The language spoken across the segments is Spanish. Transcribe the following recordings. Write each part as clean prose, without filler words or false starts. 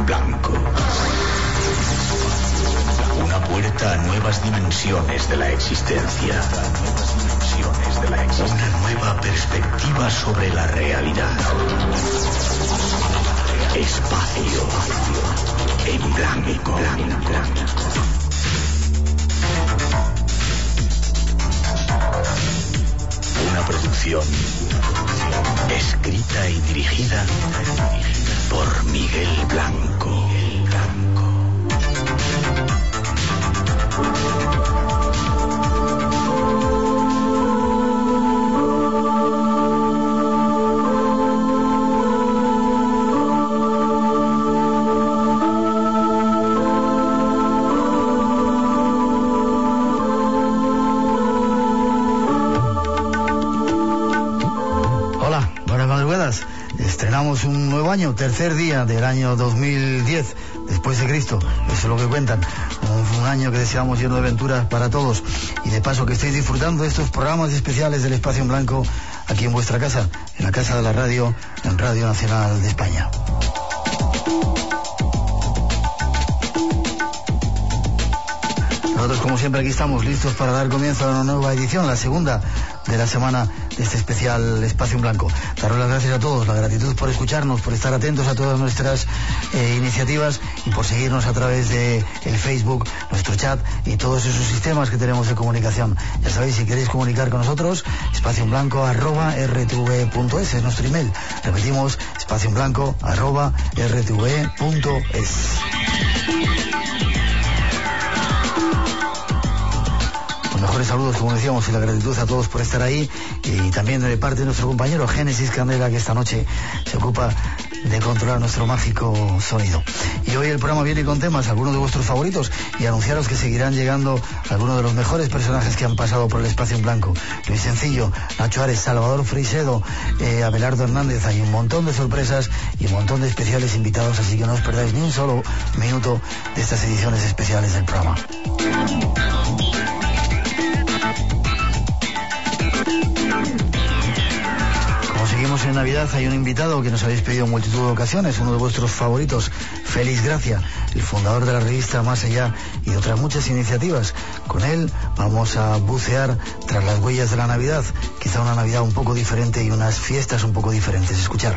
blanco. Una puerta a nuevas dimensiones de la existencia. Una nueva perspectiva sobre la realidad. Espacio en blanco. Una producción escrita y dirigida por Miguel Blanco. Estrenamos un nuevo año, tercer día del año 2010, después de Cristo. Eso es lo que cuentan. Un año que deseamos lleno de aventuras para todos. Y de paso que estéis disfrutando de estos programas especiales del Espacio en Blanco aquí en vuestra casa, en la casa de la radio, en Radio Nacional de España. Nosotros, como siempre, aquí estamos listos para dar comienzo a una nueva edición, la segunda de la semana de este especial Espacio en Blanco. Daros las gracias a todos, la gratitud por escucharnos, por estar atentos a todas nuestras iniciativas y por seguirnos a través de el Facebook, nuestro chat y todos esos sistemas que tenemos de comunicación. Ya sabéis, si queréis comunicar con nosotros, espacioenblanco@rtv.es es nuestro email. Repetimos, espacioenblanco@rtv.es. Mejores saludos, como decíamos, y la gratitud a todos por estar ahí, y también de parte de nuestro compañero Génesis Candela, que esta noche se ocupa de controlar nuestro mágico sonido. Y hoy el programa viene con temas, algunos de vuestros favoritos, y anunciaros que seguirán llegando algunos de los mejores personajes que han pasado por el Espacio en Blanco. Luis Sencillo, Nacho Ares, Salvador Frisedo, Abelardo Hernández. Hay un montón de sorpresas y un montón de especiales invitados, así que no os perdáis ni un solo minuto de estas ediciones especiales del programa. Seguimos en Navidad. Hay un invitado que nos habéis pedido en multitud de ocasiones, uno de vuestros favoritos, Félix Gracia, el fundador de la revista Más Allá y de otras muchas iniciativas. Con él vamos a bucear tras las huellas de la Navidad, quizá una Navidad un poco diferente y unas fiestas un poco diferentes. Escuchar.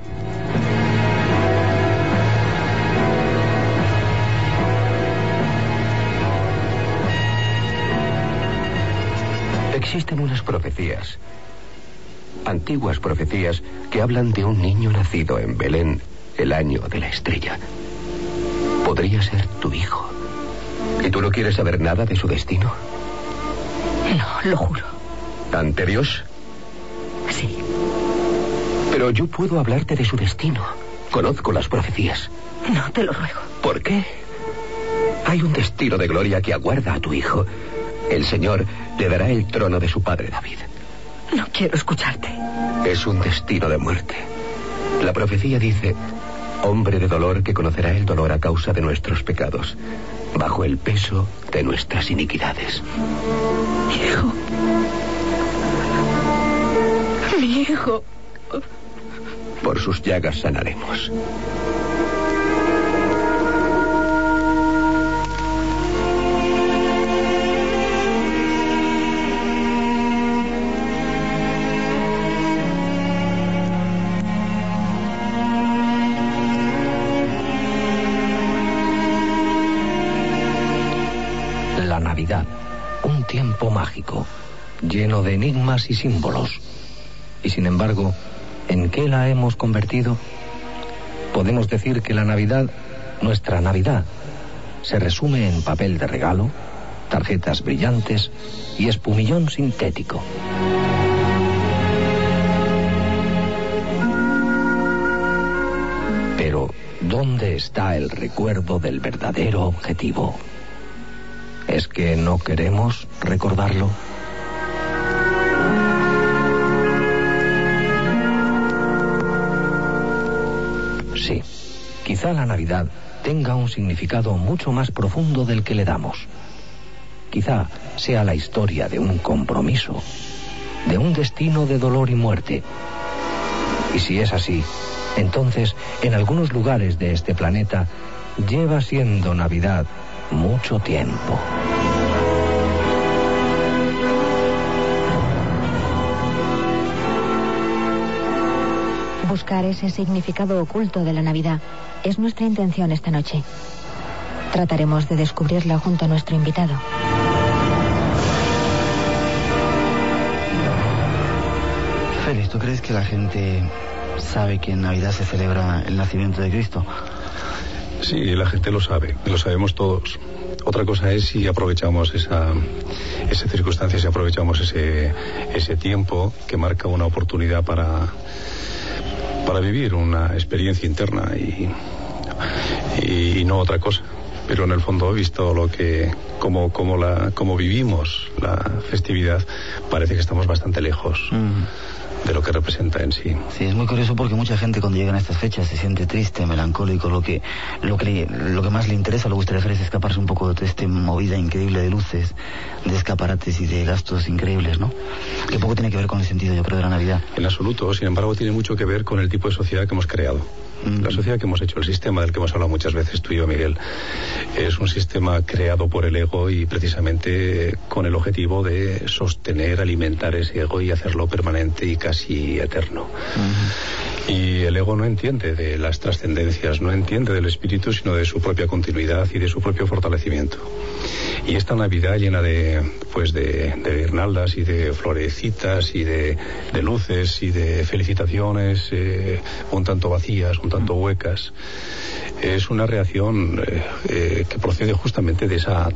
Existen unas profecías, antiguas profecías, que hablan de un niño nacido en Belén el año de la estrella. Podría ser tu hijo. ¿Y tú no quieres saber nada de su destino? No, lo juro. ¿Ante Dios? Sí. Pero yo puedo hablarte de su destino. Conozco las profecías. No, te lo ruego. ¿Por qué? Hay un destino de gloria que aguarda a tu hijo. El Señor le dará el trono de su padre David. No quiero escucharte. Es un destino de muerte. La profecía dice: hombre de dolor que conocerá el dolor a causa de nuestros pecados, bajo el peso de nuestras iniquidades. Hijo. Mi hijo. Por sus llagas sanaremos. Navidad, un tiempo mágico, lleno de enigmas y símbolos. Y sin embargo, ¿en qué la hemos convertido? Podemos decir que la Navidad, nuestra Navidad, se resume en papel de regalo, tarjetas brillantes y espumillón sintético. Pero, ¿dónde está el recuerdo del verdadero objetivo? ¿Es que no queremos recordarlo? Sí, quizá la Navidad tenga un significado mucho más profundo del que le damos. Quizá sea la historia de un compromiso, de un destino de dolor y muerte. Y si es así, entonces, en algunos lugares de este planeta, lleva siendo Navidad mucho tiempo. Buscar ese significado oculto de la Navidad es nuestra intención esta noche. Trataremos de descubrirlo junto a nuestro invitado. Félix, ¿tú crees que la gente sabe que en Navidad se celebra el nacimiento de Cristo? Sí, la gente lo sabe, y lo sabemos todos. Otra cosa es si aprovechamos esa circunstancia, si aprovechamos ese tiempo que marca una oportunidad para vivir una experiencia interna y no otra cosa. Pero en el fondo, visto cómo vivimos la festividad, parece que estamos bastante lejos de lo que representa en sí. Sí, es muy curioso porque mucha gente cuando llegan a estas fechas se siente triste, melancólico, lo que más le interesa, lo que gustaría hacer es escaparse un poco de esta movida increíble de luces, de escaparates y de gastos increíbles, ¿no? Que poco tiene que ver con el sentido, yo creo, de la Navidad. En absoluto, sin embargo, tiene mucho que ver con el tipo de sociedad que hemos creado. La sociedad que hemos hecho, el sistema del que hemos hablado muchas veces tú y yo, Miguel, es un sistema creado por el ego y precisamente con el objetivo de sostener, alimentar ese ego y hacerlo permanente y casi eterno. Y el ego no entiende de las trascendencias, no entiende del espíritu, sino de su propia continuidad y de su propio fortalecimiento. Y esta Navidad llena de guirnaldas y de florecitas y de luces y de felicitaciones un tanto vacías, un tanto huecas, es una reacción que procede justamente de esa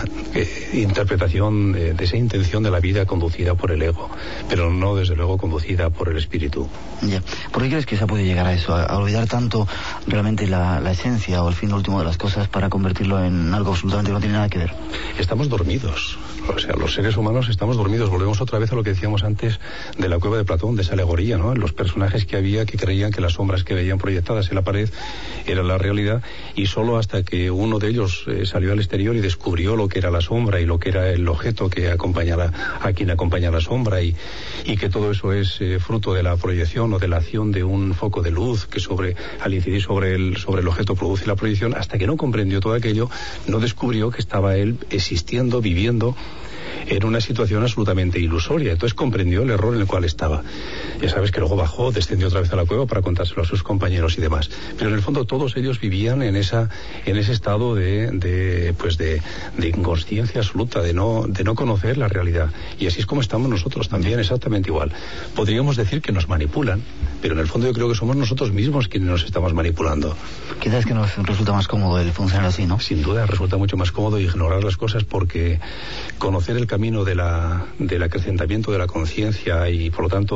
interpretación, de esa intención de la vida conducida por el ego, pero no desde luego conducida por el espíritu. Ya. ¿Por qué crees que se puede llegar a eso? A olvidar tanto realmente la esencia o el fin último de las cosas para convertirlo en algo absolutamente que no tiene nada que ver. Estamos dormidos. O sea, los seres humanos estamos dormidos. Volvemos otra vez a lo que decíamos antes de la cueva de Platón, de esa alegoría, ¿no? Los personajes que había que creían que las sombras que veían proyectadas en la pared era la realidad, y solo hasta que uno de ellos salió al exterior y descubrió lo que era la sombra y lo que era el objeto que acompaña a quien acompaña la sombra y que todo eso es fruto de la proyección o de la acción de un foco de luz que al incidir sobre el objeto produce la proyección, hasta que no comprendió todo aquello, no descubrió que estaba él existiendo, viviendo en una situación absolutamente ilusoria. Entonces comprendió el error en el cual estaba. Ya sabes que luego bajó, descendió otra vez a la cueva para contárselo a sus compañeros y demás. Pero en el fondo todos ellos vivían en ese estado de inconsciencia absoluta, de no conocer la realidad. Y así es como estamos nosotros también, exactamente igual. Podríamos decir que nos manipulan, pero en el fondo yo creo que somos nosotros mismos quienes nos estamos manipulando. Quizás que nos resulta más cómodo el funcionar así, ¿no? Sin duda resulta mucho más cómodo ignorar las cosas, porque conocer el camino del acrecentamiento de la conciencia y por lo tanto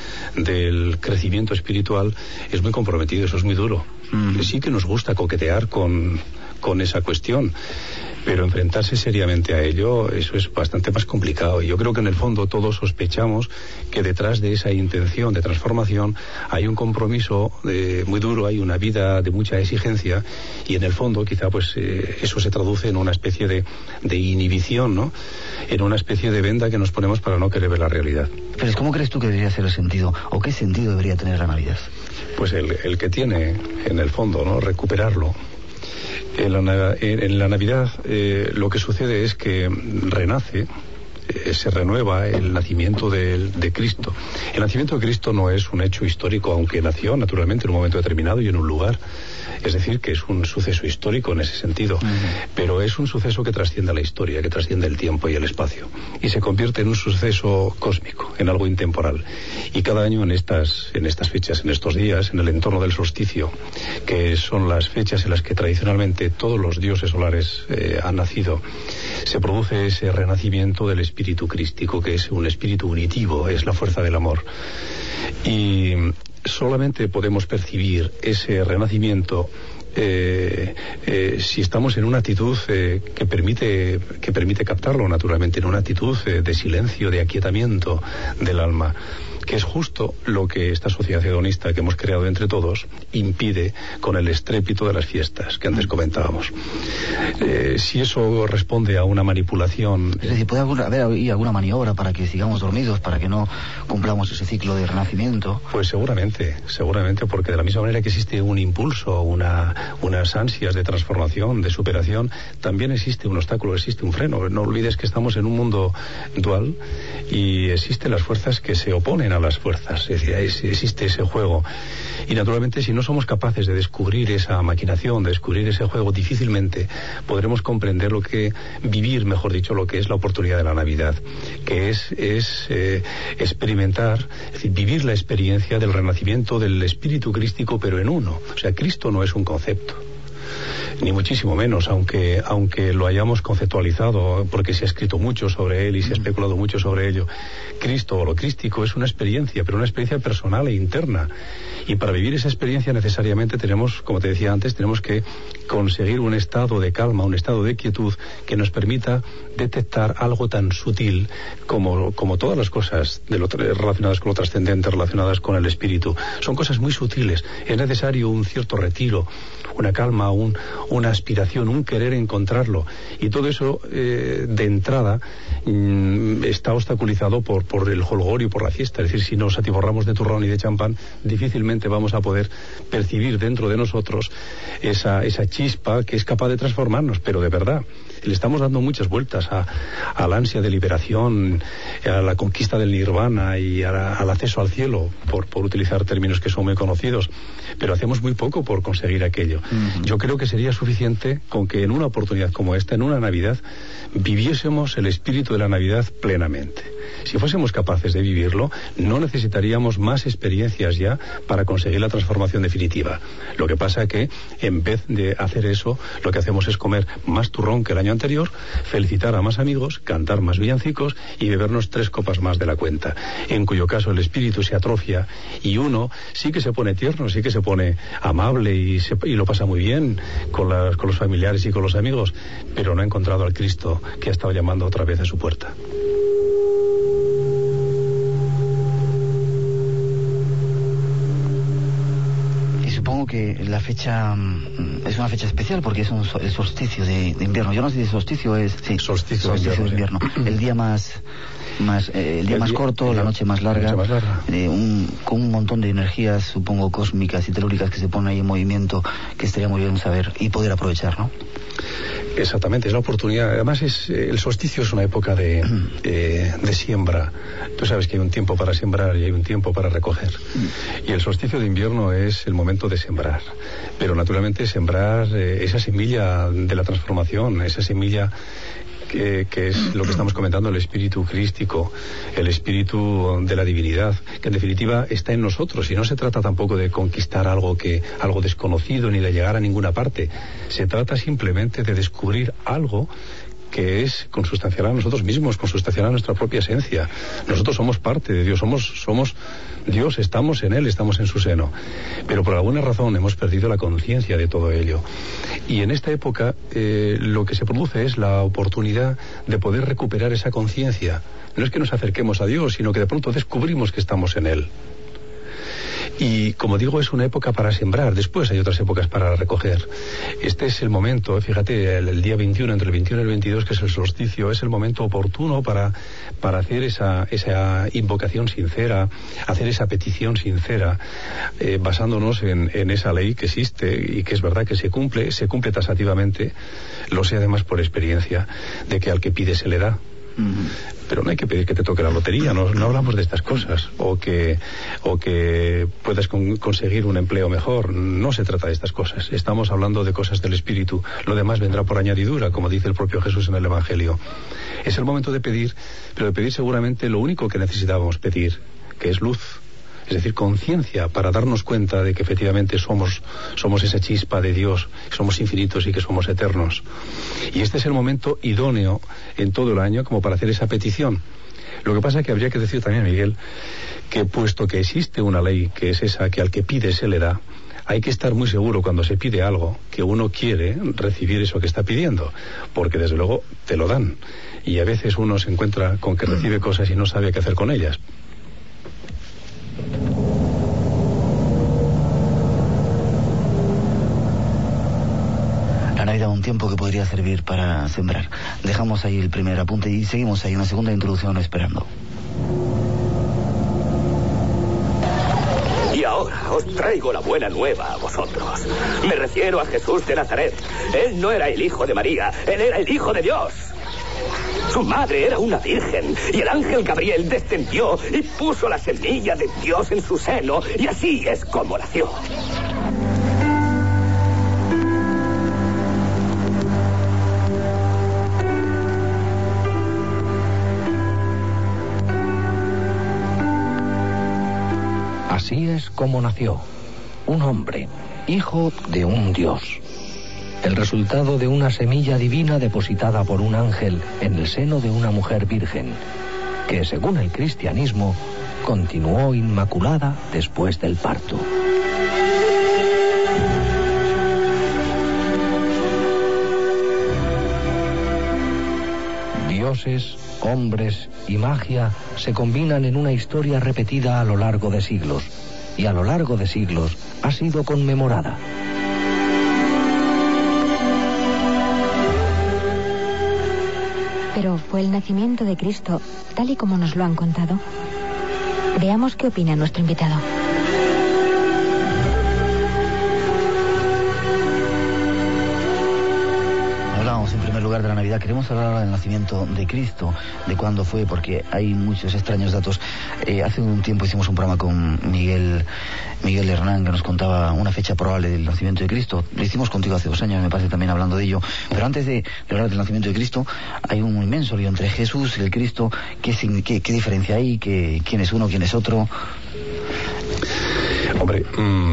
del crecimiento espiritual es muy comprometido, eso es muy duro. Sí que nos gusta coquetear con esa cuestión, pero enfrentarse seriamente a ello, eso es bastante más complicado. Y yo creo que en el fondo todos sospechamos que detrás de esa intención de transformación hay un compromiso muy duro, hay una vida de mucha exigencia, y en el fondo quizá eso se traduce en una especie de inhibición, ¿no? En una especie de venda que nos ponemos para no querer ver la realidad. Pero ¿cómo crees tú que debería ser el sentido, o qué sentido debería tener la Navidad? Pues el que tiene, en el fondo, ¿no? Recuperarlo. En la Navidad lo que sucede es que renace, se renueva el nacimiento de Cristo. El nacimiento de Cristo no es un hecho histórico, aunque nació naturalmente en un momento determinado y en un lugar. Es decir, que es un suceso histórico en ese sentido, pero es un suceso que trasciende la historia, que trasciende el tiempo y el espacio, y se convierte en un suceso cósmico, en algo intemporal. Y cada año en estas fechas, en estos días, en el entorno del solsticio, que son las fechas en las que tradicionalmente todos los dioses solares han nacido, se produce ese renacimiento del espíritu crístico, que es un espíritu unitivo, es la fuerza del amor. Y solamente podemos percibir ese renacimiento si estamos en una actitud que permite captarlo naturalmente, en una actitud de silencio, de aquietamiento del alma, que es justo lo que esta sociedad hedonista que hemos creado entre todos impide con el estrépito de las fiestas que antes comentábamos. Si eso responde a una manipulación... Es decir, ¿puede haber alguna maniobra para que sigamos dormidos, para que no cumplamos ese ciclo de renacimiento? Pues seguramente, porque de la misma manera que existe un impulso, unas ansias de transformación, de superación, también existe un obstáculo, existe un freno. No olvides que estamos en un mundo dual y existen las fuerzas que se oponen a las fuerzas, es decir, existe ese juego. Y naturalmente, si no somos capaces de descubrir esa maquinación, de descubrir ese juego, difícilmente podremos comprender vivir, mejor dicho, lo que es la oportunidad de la Navidad, que es experimentar, es decir, vivir la experiencia del renacimiento del espíritu crístico, pero en uno. O sea, Cristo no es un concepto, ni muchísimo menos, aunque lo hayamos conceptualizado, porque se ha escrito mucho sobre él y se ha especulado mucho sobre ello. Cristo o lo crístico es una experiencia, pero una experiencia personal e interna. Y para vivir esa experiencia necesariamente tenemos, como te decía antes, tenemos que conseguir un estado de calma, un estado de quietud que nos permita detectar algo tan sutil como todas las cosas relacionadas con lo trascendente, relacionadas con el espíritu. Son cosas muy sutiles. Es necesario un cierto retiro, una calma, una aspiración, un querer encontrarlo. Y todo eso, de entrada, está obstaculizado por el jolgorio, por la fiesta. Es decir, si nos atiborramos de turrón y de champán, difícilmente vamos a poder percibir dentro de nosotros esa chispa que es capaz de transformarnos, pero de verdad. Le estamos dando muchas vueltas al ansia de liberación, a la conquista del nirvana y al acceso al cielo, por utilizar términos que son muy conocidos, pero hacemos muy poco por conseguir aquello. Yo creo que sería suficiente con que en una oportunidad como esta, en una Navidad, viviésemos el espíritu de la Navidad plenamente. Si fuésemos capaces de vivirlo, no necesitaríamos más experiencias ya para conseguir la transformación definitiva. Lo que pasa que, en vez de hacer eso, lo que hacemos es comer más turrón que el año anterior, felicitar a más amigos, cantar más villancicos y bebernos 3 copas más de la cuenta, en cuyo caso el espíritu se atrofia y uno sí que se pone tierno, sí que se pone amable y lo pasa muy bien con los familiares y con los amigos, pero no ha encontrado al Cristo que ha estado llamando otra vez a su puerta. Supongo que la fecha es una fecha especial porque es el solsticio de invierno. Yo no sé si solsticio es... Sí, solsticio de invierno. Sí. El día más corto, la noche más larga. Con un montón de energías, supongo, cósmicas y telúricas que se ponen ahí en movimiento, que estaría muy bien saber y poder aprovechar, ¿no? Exactamente, es la oportunidad. Además, el solsticio es una época de siembra. Tú sabes que hay un tiempo para sembrar y hay un tiempo para recoger. Y el solsticio de invierno es el momento de sembrar. Pero naturalmente sembrar esa semilla de la transformación, esa semilla que es lo que estamos comentando, el espíritu crístico, el espíritu de la divinidad, que en definitiva está en nosotros, y no se trata tampoco de conquistar algo desconocido ni de llegar a ninguna parte. Se trata simplemente de descubrir algo que es consustancial a nosotros mismos, consustancial a nuestra propia esencia. Nosotros somos parte de Dios, somos Dios, estamos en Él, estamos en su seno. Pero por alguna razón hemos perdido la conciencia de todo ello. Y en esta época lo que se produce es la oportunidad de poder recuperar esa conciencia. No es que nos acerquemos a Dios, sino que de pronto descubrimos que estamos en Él. Y como digo, es una época para sembrar. Después hay otras épocas para recoger. Este es el momento, fíjate, el día 21, entre el 21 y el 22, que es el solsticio, es el momento oportuno para hacer esa invocación sincera, hacer esa petición sincera, basándonos en esa ley que existe y que es verdad que se cumple taxativamente. Lo sé además por experiencia, de que al que pide se le da. Pero no hay que pedir que te toque la lotería, no hablamos de estas cosas, o que puedas conseguir un empleo mejor. No se trata de estas cosas, estamos hablando de cosas del espíritu. Lo demás vendrá por añadidura, como dice el propio Jesús en el Evangelio. Es el momento de pedir, pero de pedir seguramente lo único que necesitábamos pedir, que es luz. Es decir, conciencia, para darnos cuenta de que efectivamente somos esa chispa de Dios, que somos infinitos y que somos eternos. Y este es el momento idóneo en todo el año como para hacer esa petición. Lo que pasa es que habría que decir también, Miguel, que puesto que existe una ley que es esa, que al que pide se le da, hay que estar muy seguro cuando se pide algo que uno quiere recibir eso que está pidiendo, porque desde luego te lo dan, y a veces uno se encuentra con que recibe cosas y no sabe qué hacer con ellas. La Navidad, un tiempo que podría servir para sembrar. Dejamos ahí el primer apunte y seguimos ahí una segunda introducción esperando. Y ahora os traigo la buena nueva a vosotros. Me refiero a Jesús de Nazaret. Él no era el hijo de María, él era el hijo de Dios. Su madre era una virgen, y el ángel Gabriel descendió y puso la semilla de Dios en su seno, y así es como nació. Así es como nació, un hombre, hijo de un Dios. El resultado de una semilla divina depositada por un ángel en el seno de una mujer virgen, que según el cristianismo continuó inmaculada después del parto. Dioses, hombres y magia se combinan en una historia repetida a lo largo de siglos, y a lo largo de siglos ha sido conmemorada. Pero ¿fue el nacimiento de Cristo tal y como nos lo han contado? Veamos qué opina nuestro invitado. En primer lugar de la Navidad, queremos hablar ahora del nacimiento de Cristo, de cuándo fue, porque hay muchos extraños datos. Hace un tiempo hicimos un programa con Miguel Hernán, que nos contaba una fecha probable del nacimiento de Cristo. Lo hicimos contigo hace 2 años, me parece, también hablando de ello. Pero antes de hablar del nacimiento de Cristo, hay un inmenso lío entre Jesús y el Cristo. ¿Qué diferencia hay? ¿Quién es uno, quién es otro? Hombre,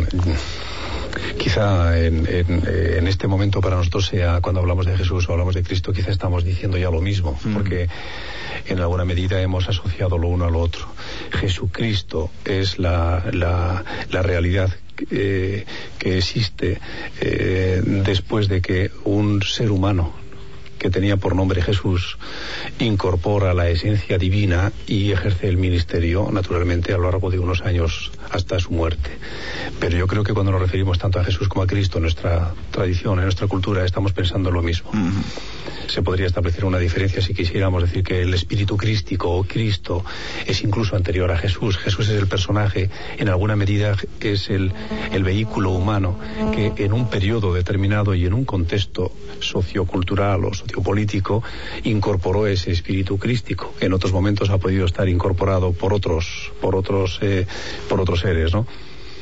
quizá en este momento para nosotros sea, cuando hablamos de Jesús o hablamos de Cristo, quizá estamos diciendo ya lo mismo, porque en alguna medida hemos asociado lo uno a lo otro. Jesucristo es la realidad que existe después de que un ser humano que tenía por nombre Jesús incorpora la esencia divina y ejerce el ministerio, naturalmente, a lo largo de unos años hasta su muerte. Pero yo creo que cuando nos referimos tanto a Jesús como a Cristo, en nuestra tradición, en nuestra cultura, estamos pensando lo mismo. Se podría establecer una diferencia si quisiéramos decir que el espíritu crístico o Cristo es incluso anterior a Jesús. Jesús es el personaje, en alguna medida es el vehículo humano que en un periodo determinado y en un contexto sociocultural o sociopolítico incorporó ese espíritu crístico. En otros momentos ha podido estar incorporado por otros seres, ¿no?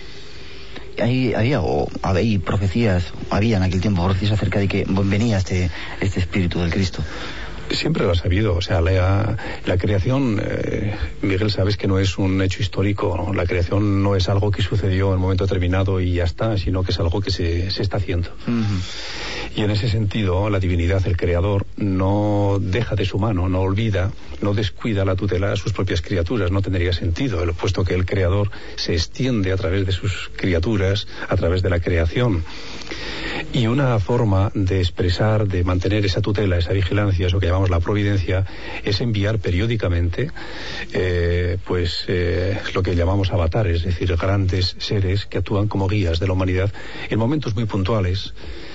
Había profecías, había en aquel tiempo profecías acerca de que venía este espíritu del Cristo. Siempre lo ha sabido, o sea, la creación, Miguel, sabes que no es un hecho histórico, ¿no? La creación no es algo que sucedió en un momento determinado y ya está, sino que es algo que se está haciendo. Y en ese sentido, la divinidad, el creador, no deja de su mano, no olvida, no descuida la tutela a sus propias criaturas, no tendría sentido, puesto que el creador se extiende a través de sus criaturas, a través de la creación. Y una forma de expresar, de mantener esa tutela, esa vigilancia, eso que llamamos la providencia, es enviar periódicamente lo que llamamos avatares, es decir, grandes seres que actúan como guías de la humanidad en momentos muy puntuales,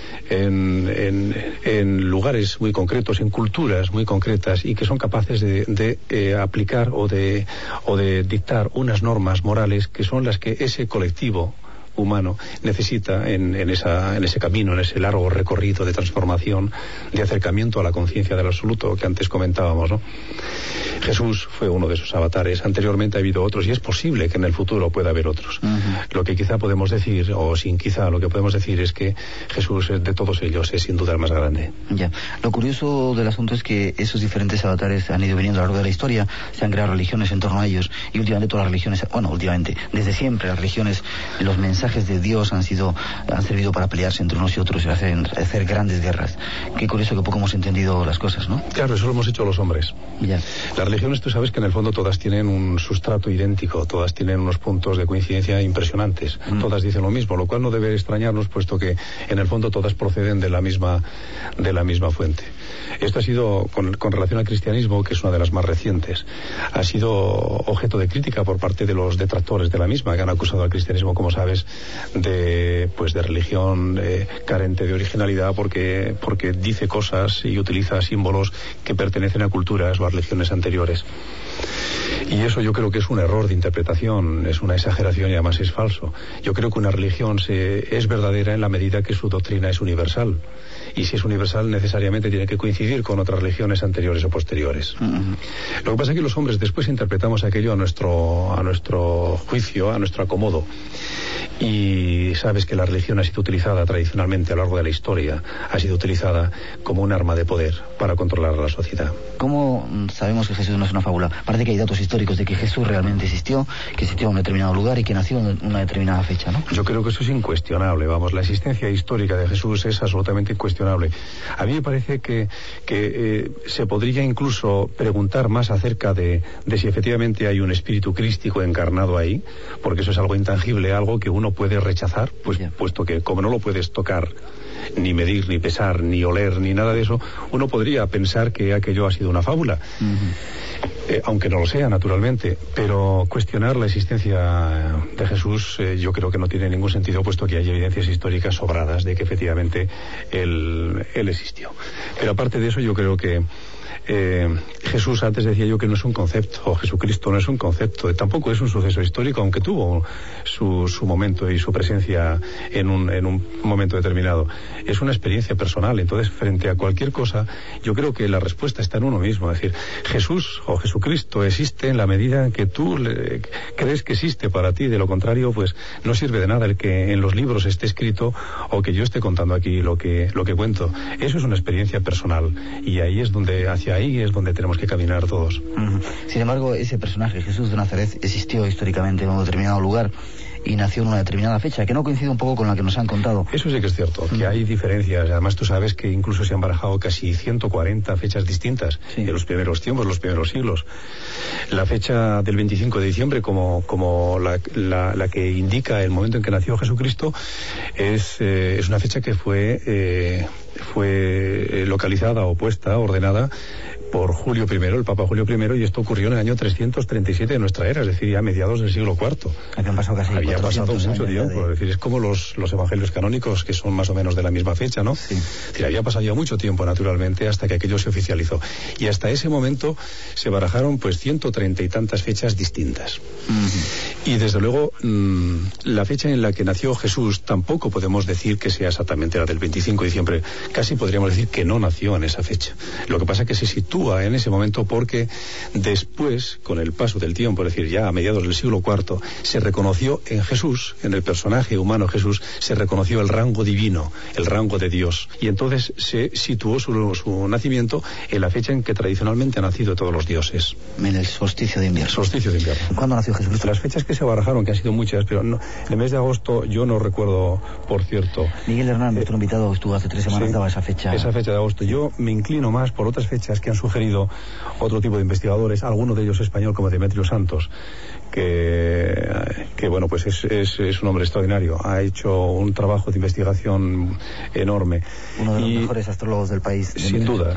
en lugares muy concretos, en culturas muy concretas, y que son capaces de aplicar o de dictar unas normas morales que son las que ese colectivo humano necesita en ese camino, en ese largo recorrido de transformación, de acercamiento a la conciencia del absoluto que antes comentábamos, ¿no? Jesús fue uno de esos avatares. Anteriormente ha habido otros y es posible que en el futuro pueda haber otros. Lo que quizá podemos decir, o sin quizá, lo que podemos decir es que Jesús de todos ellos es sin duda el más grande. Ya. Lo curioso del asunto es que esos diferentes avatares han ido viniendo a lo largo de la historia, se han creado religiones en torno a ellos, y últimamente todas las religiones, desde siempre las religiones, los mensajes mensajes de Dios han servido para pelearse entre unos y otros y hacer grandes guerras. Qué curioso que poco hemos entendido las cosas, ¿no? Claro, eso lo hemos hecho los hombres. Ya. Las religiones, tú sabes que en el fondo todas tienen un sustrato idéntico, todas tienen unos puntos de coincidencia impresionantes, todas dicen lo mismo, lo cual no debe extrañarnos, puesto que en el fondo todas proceden de la misma fuente. Esto ha sido, con relación al cristianismo, que es una de las más recientes, ha sido objeto de crítica por parte de los detractores de la misma, que han acusado al cristianismo, como sabes, de religión carente de originalidad, porque dice cosas y utiliza símbolos que pertenecen a culturas o a religiones anteriores. Y eso yo creo que es un error de interpretación, es una exageración y además es falso. Yo creo que una religión es verdadera en la medida que su doctrina es universal. Y si es universal, necesariamente tiene que coincidir con otras religiones anteriores o posteriores. Lo que pasa es que los hombres después interpretamos aquello a nuestro juicio, a nuestro acomodo. Y sabes que la religión ha sido utilizada tradicionalmente a lo largo de la historia, ha sido utilizada como un arma de poder para controlar a la sociedad. ¿Cómo sabemos que Jesús no es una fábula? Parece que hay datos históricos de que Jesús realmente existió, que existió en un determinado lugar y que nació en una determinada fecha, ¿no? Yo creo que eso es incuestionable, vamos, la existencia histórica de Jesús es absolutamente incuestionable. A mí me parece que se podría incluso preguntar más acerca de si efectivamente hay un espíritu crístico encarnado ahí, porque eso es algo intangible, algo que uno puede rechazar, puesto que como no lo puedes tocar, ni medir, ni pesar, ni oler, ni nada de eso, uno podría pensar que aquello ha sido una fábula. Aunque no lo sea, naturalmente, pero cuestionar la existencia de Jesús yo creo que no tiene ningún sentido, puesto que hay evidencias históricas sobradas de que efectivamente él existió. Pero aparte de eso, yo creo que Jesús, antes decía yo que no es un concepto, o Jesucristo no es un concepto, tampoco es un suceso histórico, aunque tuvo su momento y su presencia en un momento determinado. Es una experiencia personal. Entonces, frente a cualquier cosa, yo creo que la respuesta está en uno mismo. Es decir, Jesús o Jesucristo existe en la medida en que tú crees que existe para ti. De lo contrario, pues no sirve de nada el que en los libros esté escrito o que yo esté contando aquí lo que cuento. Eso es una experiencia personal, y hacia ahí es donde tenemos que caminar todos. Sin embargo, ese personaje, Jesús de Nazaret, existió históricamente en un determinado lugar y nació en una determinada fecha, que no coincide un poco con la que nos han contado. Eso sí que es cierto, que hay diferencias. Además, tú sabes que incluso se han barajado casi 140 fechas distintas de los primeros tiempos, los primeros siglos. La fecha del 25 de diciembre, como la que indica el momento en que nació Jesucristo, es una fecha que fue localizada, ordenada por Julio I, el Papa Julio I, y esto ocurrió en el año 337 de nuestra era, es decir, ya a mediados del siglo IV. Habían pasado casi Había pasado mucho tiempo, es decir, es como los evangelios canónicos, que son más o menos de la misma fecha, ¿no? Sí. Es decir, había pasado ya mucho tiempo, naturalmente, hasta que aquello se oficializó. Y hasta ese momento se barajaron, 130 y tantas fechas distintas. Y desde luego, la fecha en la que nació Jesús tampoco podemos decir que sea exactamente la del 25 de diciembre. Casi podríamos decir que no nació en esa fecha. Lo que pasa es que se sitúa en ese momento porque después, con el paso del tiempo, es decir, ya a mediados del siglo IV, se reconoció en Jesús, en el personaje humano Jesús, se reconoció el rango divino, el rango de Dios. Y entonces se situó su nacimiento en la fecha en que tradicionalmente han nacido todos los dioses. En el solsticio de invierno. Solsticio de invierno. ¿Cuándo nació Jesús? Las fechas que se barajaron, que han sido muchas, pero no, en el mes de agosto yo no recuerdo, por cierto. Miguel Hernán, nuestro invitado, estuvo hace 3 semanas, daba esa fecha. Esa fecha de agosto. Yo me inclino más por otras fechas que han sugerido otro tipo de investigadores, alguno de ellos español, como Demetrio Santos, que bueno, pues es un hombre extraordinario, ha hecho un trabajo de investigación enorme. Uno de los mejores astrólogos del país. Sin duda,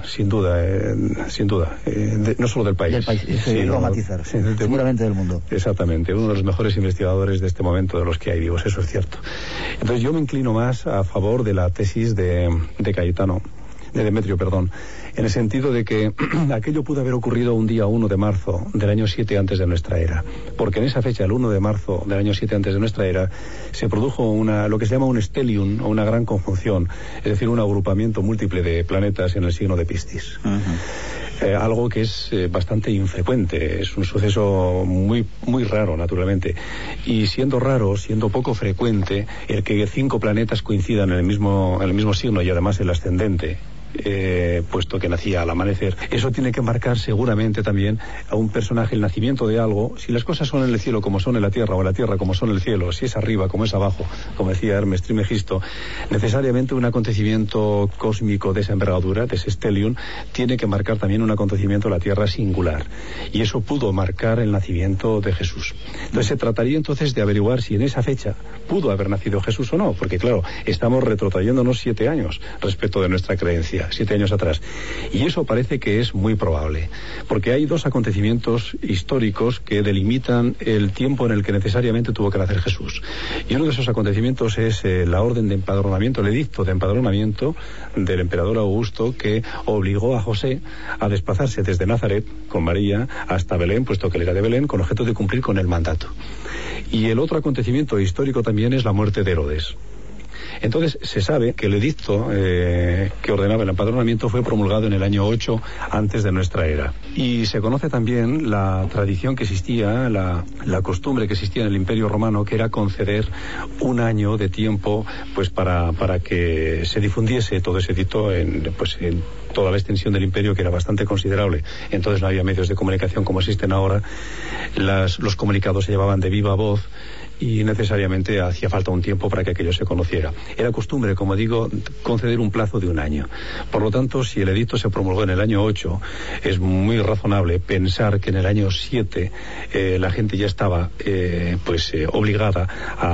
no solo del país. Del país, sino, matizar, seguramente del mundo. Exactamente, uno de los mejores investigadores de este momento de los que hay vivos, eso es cierto. Entonces yo me inclino más a favor de la tesis de Demetrio, en el sentido de que aquello pudo haber ocurrido un día 1 de marzo del año 7 antes de nuestra era, porque en esa fecha, el 1 de marzo del año 7 antes de nuestra era, se produjo lo que se llama un stellium, o una gran conjunción, es decir, un agrupamiento múltiple de planetas en el signo de Piscis. Algo que es bastante infrecuente, es un suceso muy, muy raro, naturalmente. Y siendo raro, siendo poco frecuente, el que 5 planetas coincidan en el mismo signo y además el ascendente, puesto que nacía al amanecer. Eso tiene que marcar seguramente también a un personaje el nacimiento de algo. Si las cosas son en el cielo como son en la tierra, o en la tierra como son en el cielo, si es arriba como es abajo, como decía Hermes Trismegisto, necesariamente un acontecimiento cósmico de esa envergadura, de ese stellium, tiene que marcar también un acontecimiento de la tierra singular. Y eso pudo marcar el nacimiento de Jesús. Entonces se trataría entonces de averiguar si en esa fecha pudo haber nacido Jesús o no, porque claro, estamos retrotrayéndonos 7 años respecto de nuestra creencia, 7 años atrás. Y eso parece que es muy probable, porque hay 2 acontecimientos históricos que delimitan el tiempo en el que necesariamente tuvo que nacer Jesús. Y uno de esos acontecimientos es la orden de empadronamiento, el edicto de empadronamiento del emperador Augusto, que obligó a José a desplazarse desde Nazaret con María hasta Belén, puesto que él era de Belén, con objeto de cumplir con el mandato. Y el otro acontecimiento histórico también es la muerte de Herodes. Entonces se sabe que el edicto que ordenaba el empadronamiento fue promulgado en el año 8 antes de nuestra era. Y se conoce también la tradición que existía, la costumbre que existía en el Imperio Romano, que era conceder un año de tiempo pues para que se difundiese todo ese edicto en toda la extensión del imperio, que era bastante considerable. Entonces no había medios de comunicación como existen ahora. Los comunicados se llevaban de viva voz y necesariamente hacía falta un tiempo para que aquello se conociera. Era costumbre, como digo, conceder un plazo de un año. Por lo tanto, si el edicto se promulgó en el año 8, es muy razonable pensar que en el año 7 la gente ya estaba obligada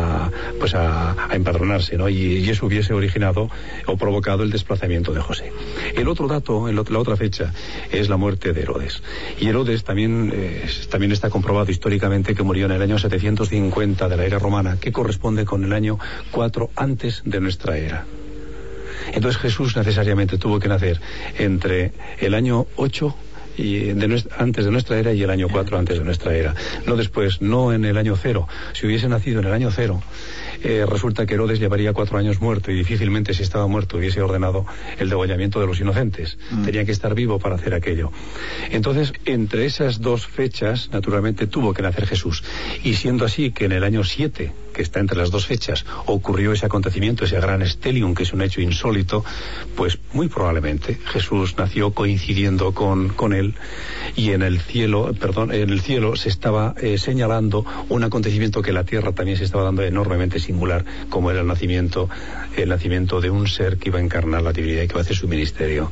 a empadronarse, ¿no? Y eso hubiese originado o provocado el desplazamiento de José. El otro dato, la otra fecha, es la muerte de Herodes. Y Herodes también está comprobado históricamente que murió en el año 750 de la era romana, que corresponde con el año 4 antes de nuestra era. Entonces Jesús necesariamente tuvo que nacer entre el año 8 antes de nuestra era y el año 4 antes de nuestra era. No después, no en el año 0. Si hubiese nacido en el año 0, resulta que Herodes llevaría 4 años muerto, y difícilmente, si estaba muerto, hubiese ordenado el degollamiento de los inocentes. Tenía que estar vivo para hacer aquello. Entonces, entre esas 2 fechas, naturalmente, tuvo que nacer Jesús. Y siendo así que en el año 7, que está entre las 2 fechas, ocurrió ese acontecimiento, ese gran stellium, que es un hecho insólito, pues muy probablemente Jesús nació coincidiendo con él, y en el cielo se estaba señalando un acontecimiento que la tierra también se estaba dando enormemente singular, como era el nacimiento de un ser que iba a encarnar la divinidad y que va a hacer su ministerio.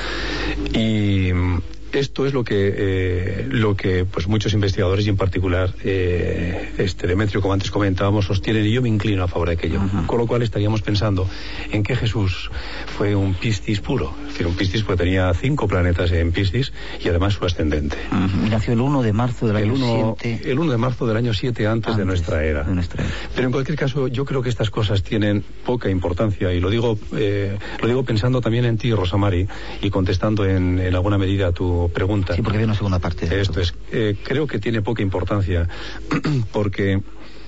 Y esto es lo que pues muchos investigadores, y en particular Demetrio, como antes comentábamos, sostienen, y yo me inclino a favor de aquello. Con lo cual estaríamos pensando en que Jesús fue un Piscis puro. Es decir, un Piscis porque tenía 5 planetas en Piscis y además su ascendente. Y nació el 1 de marzo del año 7. El 1 de marzo del año 7 antes de nuestra era. Pero en cualquier caso, yo creo que estas cosas tienen poca importancia, y lo digo pensando también en ti, Rosa Mari, y contestando en alguna medida a tu pregunta. Sí, porque había una segunda parte de esto. Creo que tiene poca importancia porque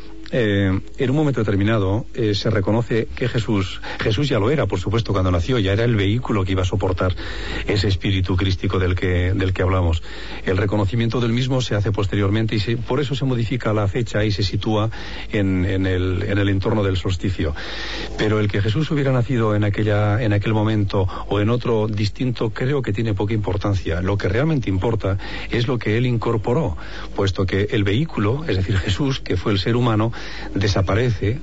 en un momento determinado se reconoce que Jesús ya lo era, por supuesto, cuando nació, ya era el vehículo que iba a soportar ese espíritu crístico del que hablamos. El reconocimiento del mismo se hace posteriormente, y por eso se modifica la fecha y se sitúa en el entorno del solsticio. Pero el que Jesús hubiera nacido en aquel momento o en otro distinto, creo que tiene poca importancia. Lo que realmente importa es lo que él incorporó, puesto que el vehículo, es decir, Jesús, que fue el ser humano, desaparece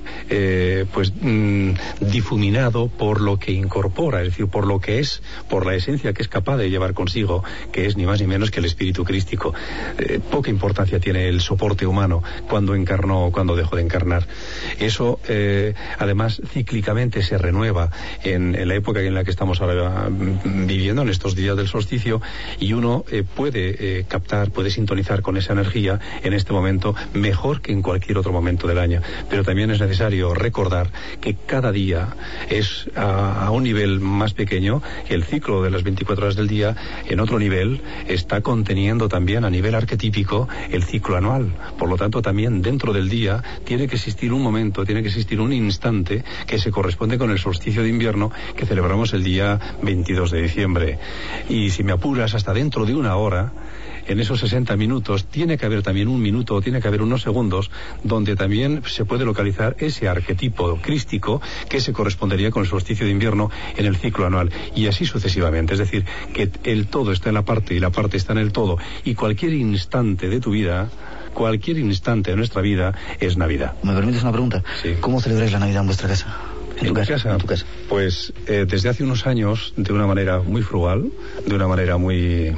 difuminado por lo que incorpora, es decir, por lo que es, por la esencia que es capaz de llevar consigo, que es ni más ni menos que el espíritu crístico. Poca importancia tiene el soporte humano cuando encarnó, cuando dejó de encarnar. Eso además cíclicamente se renueva en la época en la que estamos ahora viviendo, en estos días del solsticio, y uno puede captar, puede sintonizar con esa energía en este momento mejor que en cualquier otro momento del año. Pero también es necesario recordar que cada día es a un nivel más pequeño, que el ciclo de las 24 horas del día en otro nivel está conteniendo también a nivel arquetípico el ciclo anual. Por lo tanto, también dentro del día tiene que existir un momento, tiene que existir un instante que se corresponde con el solsticio de invierno que celebramos el día 22 de diciembre. Y si me apuras, hasta dentro de una hora, en esos 60 minutos, tiene que haber también un minuto, tiene que haber unos segundos donde también también se puede localizar ese arquetipo crístico que se correspondería con el solsticio de invierno en el ciclo anual, y así sucesivamente. Es decir, que el todo está en la parte y la parte está en el todo, y cualquier instante de tu vida, cualquier instante de nuestra vida es Navidad. ¿Me permites una pregunta? Sí. ¿Cómo celebráis la Navidad en vuestra casa? ¿En tu casa? Pues desde hace unos años, de una manera muy frugal, de una manera muy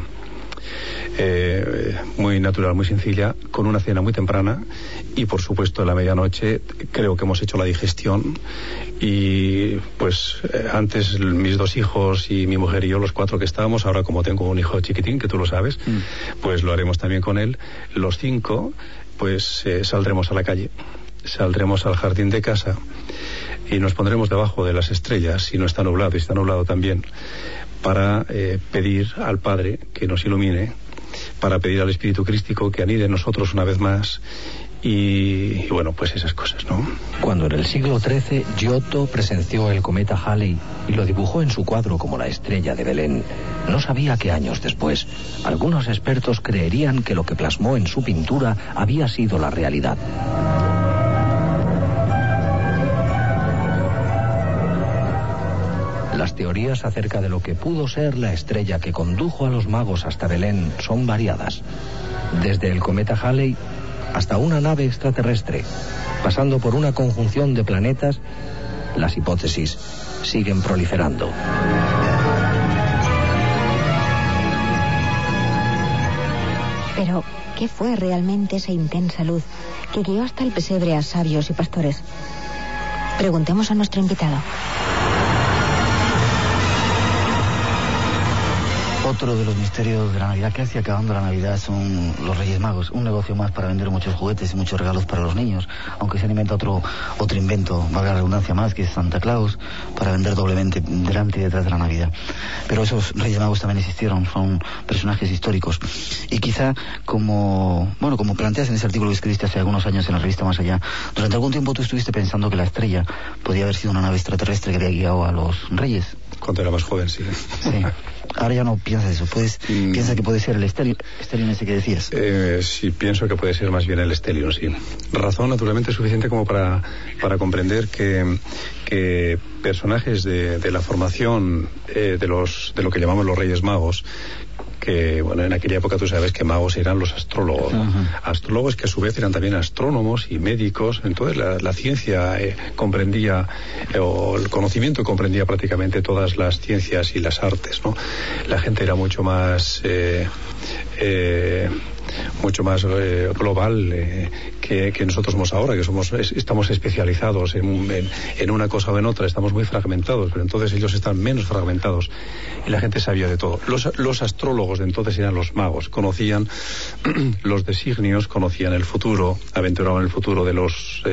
natural, muy sencilla, con una cena muy temprana, y por supuesto a la medianoche creo que hemos hecho la digestión, y pues antes mis 2 hijos y mi mujer y yo, los 4 que estábamos, ahora como tengo un hijo chiquitín, que tú lo sabes, pues lo haremos también con él. Los 5 pues saldremos a la calle, saldremos al jardín de casa y nos pondremos debajo de las estrellas, si no está nublado, y está nublado también, para pedir al Padre que nos ilumine, para pedir al Espíritu Crístico que anide en nosotros una vez más, y bueno, pues esas cosas, ¿no? Cuando en el siglo XIII Giotto presenció el cometa Halley y lo dibujó en su cuadro como la estrella de Belén, no sabía que años después algunos expertos creerían que lo que plasmó en su pintura había sido la realidad. Las teorías acerca de lo que pudo ser la estrella que condujo a los magos hasta Belén son variadas. Desde el cometa Halley hasta una nave extraterrestre, pasando por una conjunción de planetas, las hipótesis siguen proliferando. Pero, ¿qué fue realmente esa intensa luz que guió hasta el pesebre a sabios y pastores? Preguntemos a nuestro invitado. Otro de los misterios de la Navidad, casi acabando la Navidad, son los Reyes Magos. Un negocio más para vender muchos juguetes y muchos regalos para los niños, aunque se han inventado otro invento, valga la redundancia más, que es Santa Claus, para vender doblemente delante y detrás de la Navidad. Pero esos Reyes Magos también existieron, son personajes históricos. Y quizá, como planteas en ese artículo que escribiste hace algunos años en la revista Más Allá, durante algún tiempo tú estuviste pensando que la estrella podía haber sido una nave extraterrestre que había guiado a los Reyes. Cuando era más joven, sí. Sí. Ahora ya no piensas eso, piensa que puede ser el Stellium ese que decías. Sí, pienso que puede ser más bien el Stellium, sí. Razón naturalmente suficiente como para comprender que personajes de la formación de lo que llamamos los Reyes Magos, que bueno, en aquella época tú sabes que magos eran los astrólogos, ¿no? Astrólogos que a su vez eran también astrónomos y médicos. Entonces la ciencia comprendía, o el conocimiento comprendía prácticamente todas las ciencias y las artes, ¿no? La gente era mucho más global que nosotros somos ahora, que estamos especializados en una cosa o en otra, estamos muy fragmentados, pero entonces ellos están menos fragmentados y la gente sabía de todo. Los astrólogos de entonces eran los magos, conocían los designios, conocían el futuro, aventuraban el futuro de los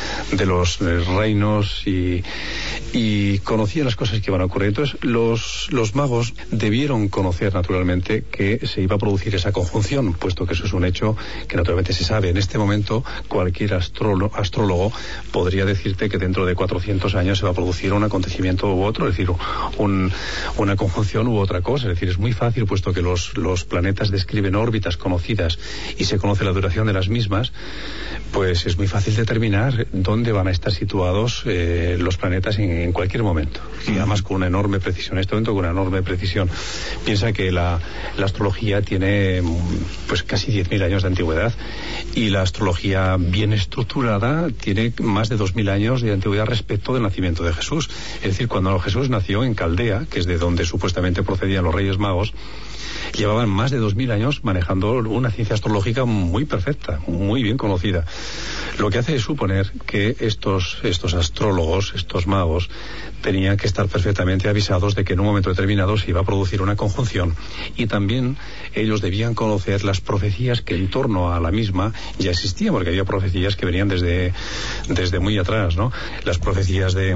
reinos y conocían las cosas que iban a ocurrir. Entonces los magos debieron conocer naturalmente que se iba a producir esa conjunción, puesto que eso es un hecho que naturalmente se sabe. En este momento cualquier astrólogo podría decirte que dentro de 400 años se va a producir un acontecimiento u otro, es decir, una conjunción u otra cosa. Es decir, es muy fácil, puesto que los planetas describen órbitas conocidas y se conoce la duración de las mismas, pues es muy fácil determinar dónde van a estar situados los planetas en cualquier momento. Y además con una enorme precisión. En este momento con una enorme precisión. Piensa que la astrología tiene pues casi 10.000 años de antigüedad, y la astrología bien estructurada tiene más de 2.000 años de antigüedad respecto del nacimiento de Jesús. Es decir, cuando Jesús nació en Caldea, que es de donde supuestamente procedían los Reyes Magos, llevaban más de 2.000 años manejando una ciencia astrológica muy perfecta, muy bien conocida. Lo que hace es suponer que estos astrólogos, estos magos, tenían que estar perfectamente avisados de que en un momento determinado se iba a producir una conjunción, y también ellos debían conocer las profecías que en torno a la misma ya existían, porque había profecías que venían desde muy atrás, ¿no? Las profecías de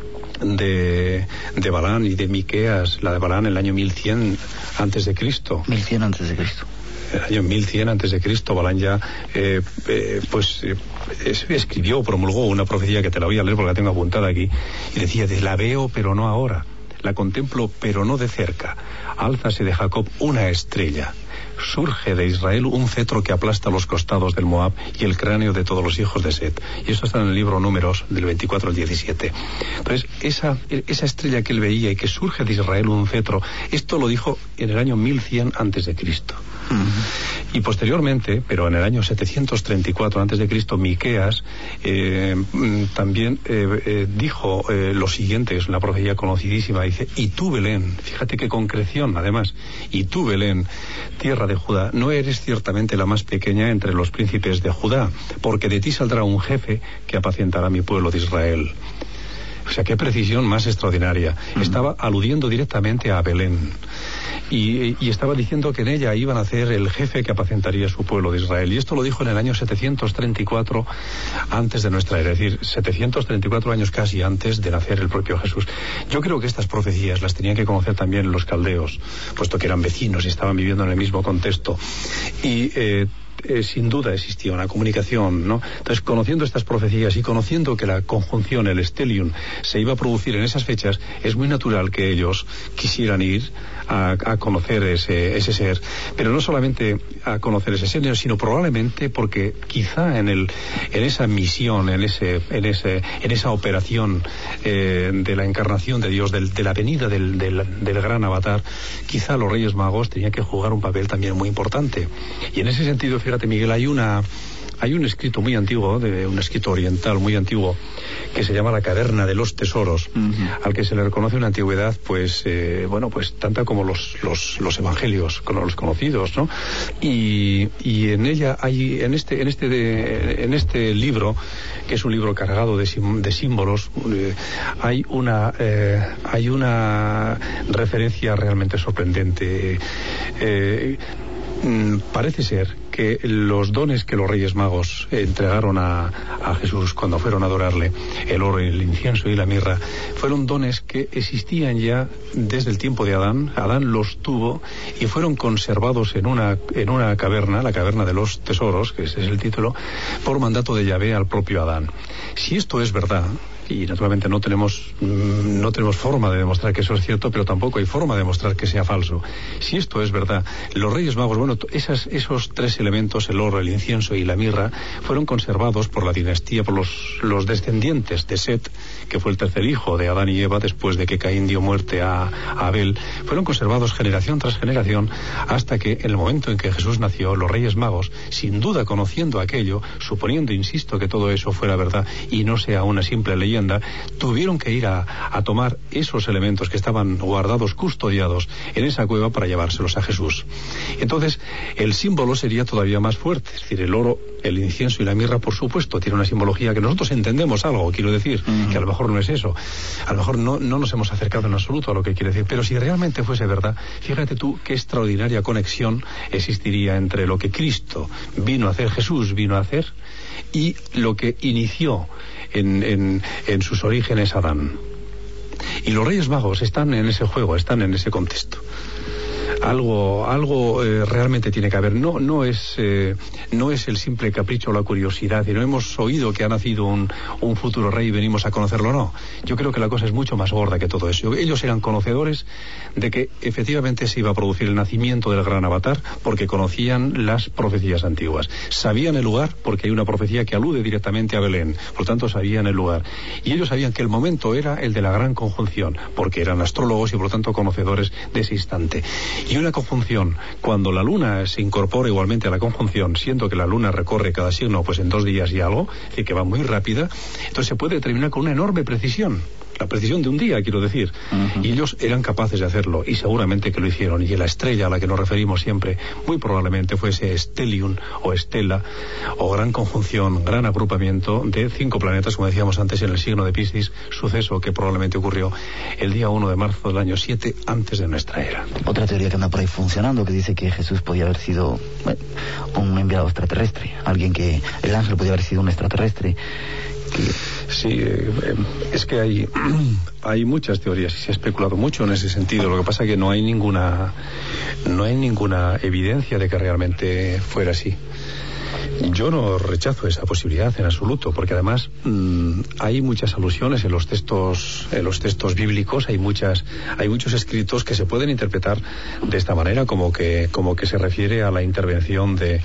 Balán y de Miqueas, la de Balán en el año 1100 antes de Cristo. 1100 antes de Cristo. El año 1100 antes de Cristo, Balán ya escribió, promulgó una profecía que te la voy a leer porque la tengo apuntada aquí, y decía: la veo pero no ahora, la contemplo pero no de cerca, álzase de Jacob una estrella, surge de Israel un cetro que aplasta los costados del Moab y el cráneo de todos los hijos de Set. Y esto está en el libro Números, del 24 al 17. Entonces, esa estrella que él veía y que surge de Israel un cetro, esto lo dijo en el año 1100 antes de Cristo. Y posteriormente, pero en el año 734 antes de Cristo, Miqueas también dijo lo siguiente, es una profecía conocidísima, dice: y tú, Belén, fíjate qué concreción además, y tú, Belén, tierra de Judá, no eres ciertamente la más pequeña entre los príncipes de Judá, porque de ti saldrá un jefe que apacentará mi pueblo de Israel. O sea, qué precisión más extraordinaria. Estaba aludiendo directamente a Belén. Y estaba diciendo que en ella iba a nacer el jefe que apacentaría su pueblo de Israel. Y esto lo dijo en el año 734 antes de nuestra era, es decir, 734 años casi antes de nacer el propio Jesús. Yo creo que estas profecías las tenían que conocer también los caldeos, puesto que eran vecinos y estaban viviendo en el mismo contexto. Y sin duda existía una comunicación, ¿no? Entonces, conociendo estas profecías y conociendo que la conjunción, el stellium, se iba a producir en esas fechas, es muy natural que ellos quisieran ir a conocer ese ser, pero no solamente a conocer ese ser, sino probablemente porque quizá en esa misión, en esa operación de la encarnación de Dios, de la venida del gran avatar, quizá los Reyes Magos tenían que jugar un papel también muy importante. Y en ese sentido, fíjate, Miguel, hay un escrito muy antiguo, un escrito oriental muy antiguo, que se llama La Caverna de los Tesoros, al que se le reconoce una antigüedad, pues tanta como los evangelios, como los conocidos, ¿no? Y en ella hay, en este libro, que es un libro cargado de símbolos, hay una referencia realmente sorprendente. Parece ser que los dones que los Reyes Magos entregaron a Jesús cuando fueron a adorarle, el oro, el incienso y la mirra, fueron dones que existían ya desde el tiempo de Adán. Adán los tuvo y fueron conservados en una caverna, la Caverna de los Tesoros, que ese es el título, por mandato de Yahvé al propio Adán. Si esto es verdad, y naturalmente no tenemos forma de demostrar que eso es cierto, pero tampoco hay forma de demostrar que sea falso. Si esto es verdad, los Reyes Magos, esos tres elementos, el oro, el incienso y la mirra, fueron conservados por la dinastía, por los descendientes de Set, que fue el tercer hijo de Adán y Eva después de que Caín dio muerte a Abel. Fueron conservados generación tras generación hasta que en el momento en que Jesús nació, los Reyes Magos, sin duda conociendo aquello, suponiendo, insisto, que todo eso fuera verdad y no sea una simple leyenda, tuvieron que ir a tomar esos elementos que estaban guardados, custodiados en esa cueva para llevárselos a Jesús. Entonces, el símbolo sería todavía más fuerte, es decir, el oro, el incienso y la mirra, por supuesto, tiene una simbología que nosotros entendemos algo, quiero decir, que a lo mejor no es eso, a lo mejor no nos hemos acercado en absoluto a lo que quiere decir, pero si realmente fuese verdad, fíjate tú qué extraordinaria conexión existiría entre lo que Cristo vino a hacer, Jesús vino a hacer, y lo que inició en sus orígenes Adán. Y los Reyes Magos están en ese juego, están en ese contexto. Algo realmente tiene que haber. No es el simple capricho o la curiosidad, y no hemos oído que ha nacido un futuro rey y venimos a conocerlo, no. Yo creo que la cosa es mucho más gorda que todo eso. Ellos eran conocedores de que efectivamente se iba a producir el nacimiento del gran avatar porque conocían las profecías antiguas. Sabían el lugar porque hay una profecía que alude directamente a Belén, por tanto sabían el lugar. Y ellos sabían que el momento era el de la gran conjunción, porque eran astrólogos y por lo tanto conocedores de ese instante. Y una conjunción, cuando la luna se incorpora igualmente a la conjunción, siendo que la luna recorre cada signo pues en 2 días y algo, es decir, que va muy rápida, entonces se puede determinar con una enorme precisión. La precisión de un día, quiero decir. Y ellos eran capaces de hacerlo, y seguramente que lo hicieron. Y la estrella a la que nos referimos siempre, muy probablemente fuese stellium o estela, o gran conjunción, gran agrupamiento de 5 planetas, como decíamos antes, en el signo de Piscis, suceso que probablemente ocurrió el día 1 de marzo del año 7 antes de nuestra era. Otra teoría que anda por ahí funcionando, que dice que Jesús podía haber sido un enviado extraterrestre, alguien que el ángel podía haber sido un extraterrestre. Sí, es que hay muchas teorías y se ha especulado mucho en ese sentido. Lo que pasa es que no hay ninguna evidencia de que realmente fuera así. Yo no rechazo esa posibilidad en absoluto, porque además hay muchas alusiones en los textos bíblicos, hay muchos escritos que se pueden interpretar de esta manera, como que se refiere a la intervención de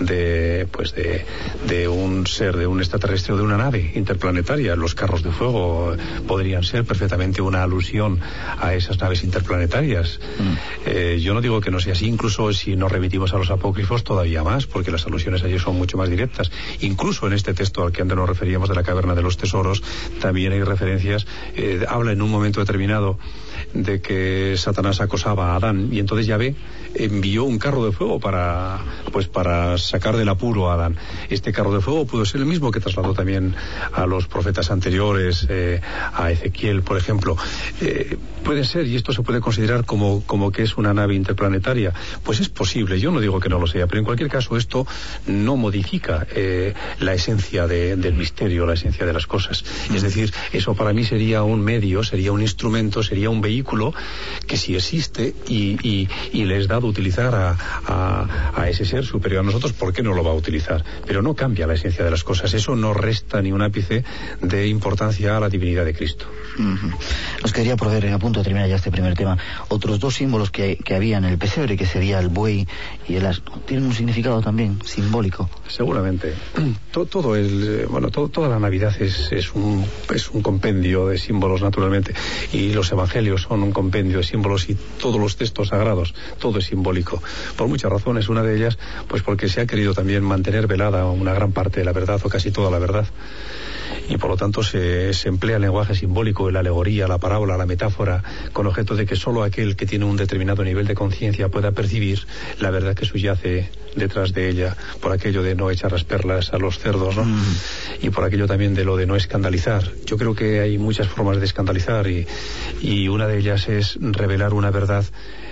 un ser, de un extraterrestre o de una nave interplanetaria. Los carros de fuego podrían ser perfectamente una alusión a esas naves interplanetarias. Yo no digo que no sea así, incluso si nos remitimos a los apócrifos todavía más, porque las alusiones allí son mucho más directas. Incluso en este texto al que antes nos referíamos de la caverna de los tesoros, también hay referencias, habla en un momento determinado de que Satanás acosaba a Adán, y entonces Yahvé envió un carro de fuego para sacar del apuro a Adán. Este carro de fuego pudo ser el mismo que trasladó también a los profetas anteriores, a Ezequiel, por ejemplo. Puede ser, y esto se puede considerar como que es una nave interplanetaria. Pues es posible, yo no digo que no lo sea, pero en cualquier caso esto no modifica la esencia del misterio, la esencia de las cosas. Es decir, eso para mí sería un medio, sería un instrumento, sería un vehículo que si existe y le es dado utilizar a ese ser superior a nosotros, ¿por qué no lo va a utilizar? Pero no cambia la esencia de las cosas, eso no resta ni un ápice de importancia a la divinidad de Cristo. Os quería poner a punto de terminar ya este primer tema. Otros dos símbolos que había en el pesebre, que sería el buey y el asno, ¿tienen un significado también simbólico? Seguramente. Toda la Navidad es un compendio de símbolos, naturalmente, y los evangelios son un compendio de símbolos, y todos los textos sagrados, todo es simbólico, por muchas razones. Una de ellas, pues porque se ha querido también mantener velada una gran parte de la verdad, o casi toda la verdad, y por lo tanto se emplea el lenguaje simbólico, la alegoría, la parábola, la metáfora, con objeto de que solo aquel que tiene un determinado nivel de conciencia pueda percibir la verdad que subyace detrás de ella, por aquello de no echar las perlas a los cerdos, ¿no? Y por aquello también de lo de no escandalizar. Yo creo que hay muchas formas de escandalizar, y una de ellas es revelar una verdad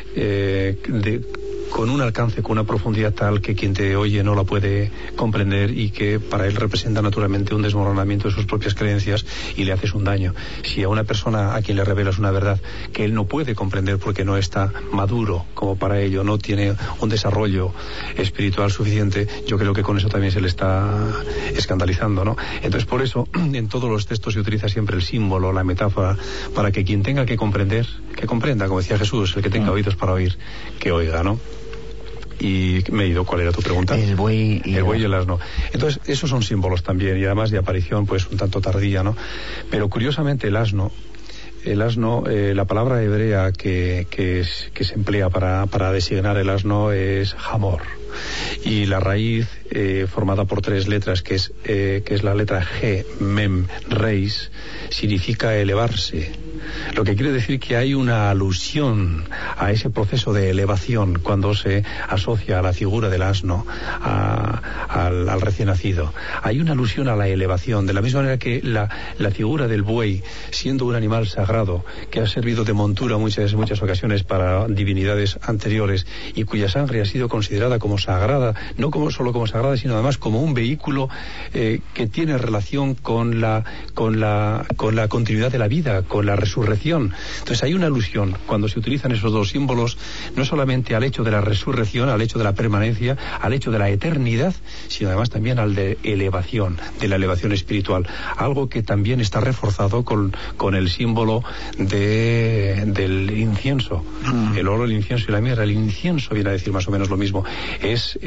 con un alcance, con una profundidad tal que quien te oye no la puede comprender, y que para él representa naturalmente un desmoronamiento de sus propias creencias, y le haces un daño. Si a una persona a quien le revelas una verdad que él no puede comprender porque no está maduro como para ello, no tiene un desarrollo espiritual suficiente, yo creo que con eso también se le está escandalizando, ¿no? Entonces, por eso en todos los textos se utiliza siempre el símbolo, la metáfora, para que quien tenga que comprender, que comprenda, como decía Jesús, el que tenga oídos para oír, que oiga, ¿no? Y me he ido, ¿cuál era tu pregunta? El buey y el asno. Entonces, esos son símbolos también, y además de aparición, pues un tanto tardía, ¿no? Pero curiosamente el asno, la palabra hebrea que se emplea para designar el asno es hamor, y la raíz formada por tres letras, que es la letra G, mem, reis, significa elevarse. Lo que quiere decir que hay una alusión a ese proceso de elevación cuando se asocia a la figura del asno al recién nacido. Hay una alusión a la elevación, de la misma manera que la figura del buey, siendo un animal sagrado que ha servido de montura muchas ocasiones para divinidades anteriores, y cuya sangre ha sido considerada como sagrada, no solo como sagrada, sino además como un vehículo que tiene relación con la continuidad de la vida, con la resurrección. Entonces hay una alusión cuando se utilizan esos dos símbolos, no solamente al hecho de la resurrección, al hecho de la permanencia, al hecho de la eternidad, sino además también al de elevación, de la elevación espiritual, algo que también está reforzado con el símbolo del incienso, el oro, el incienso y la mirra. El incienso viene a decir más o menos lo mismo, es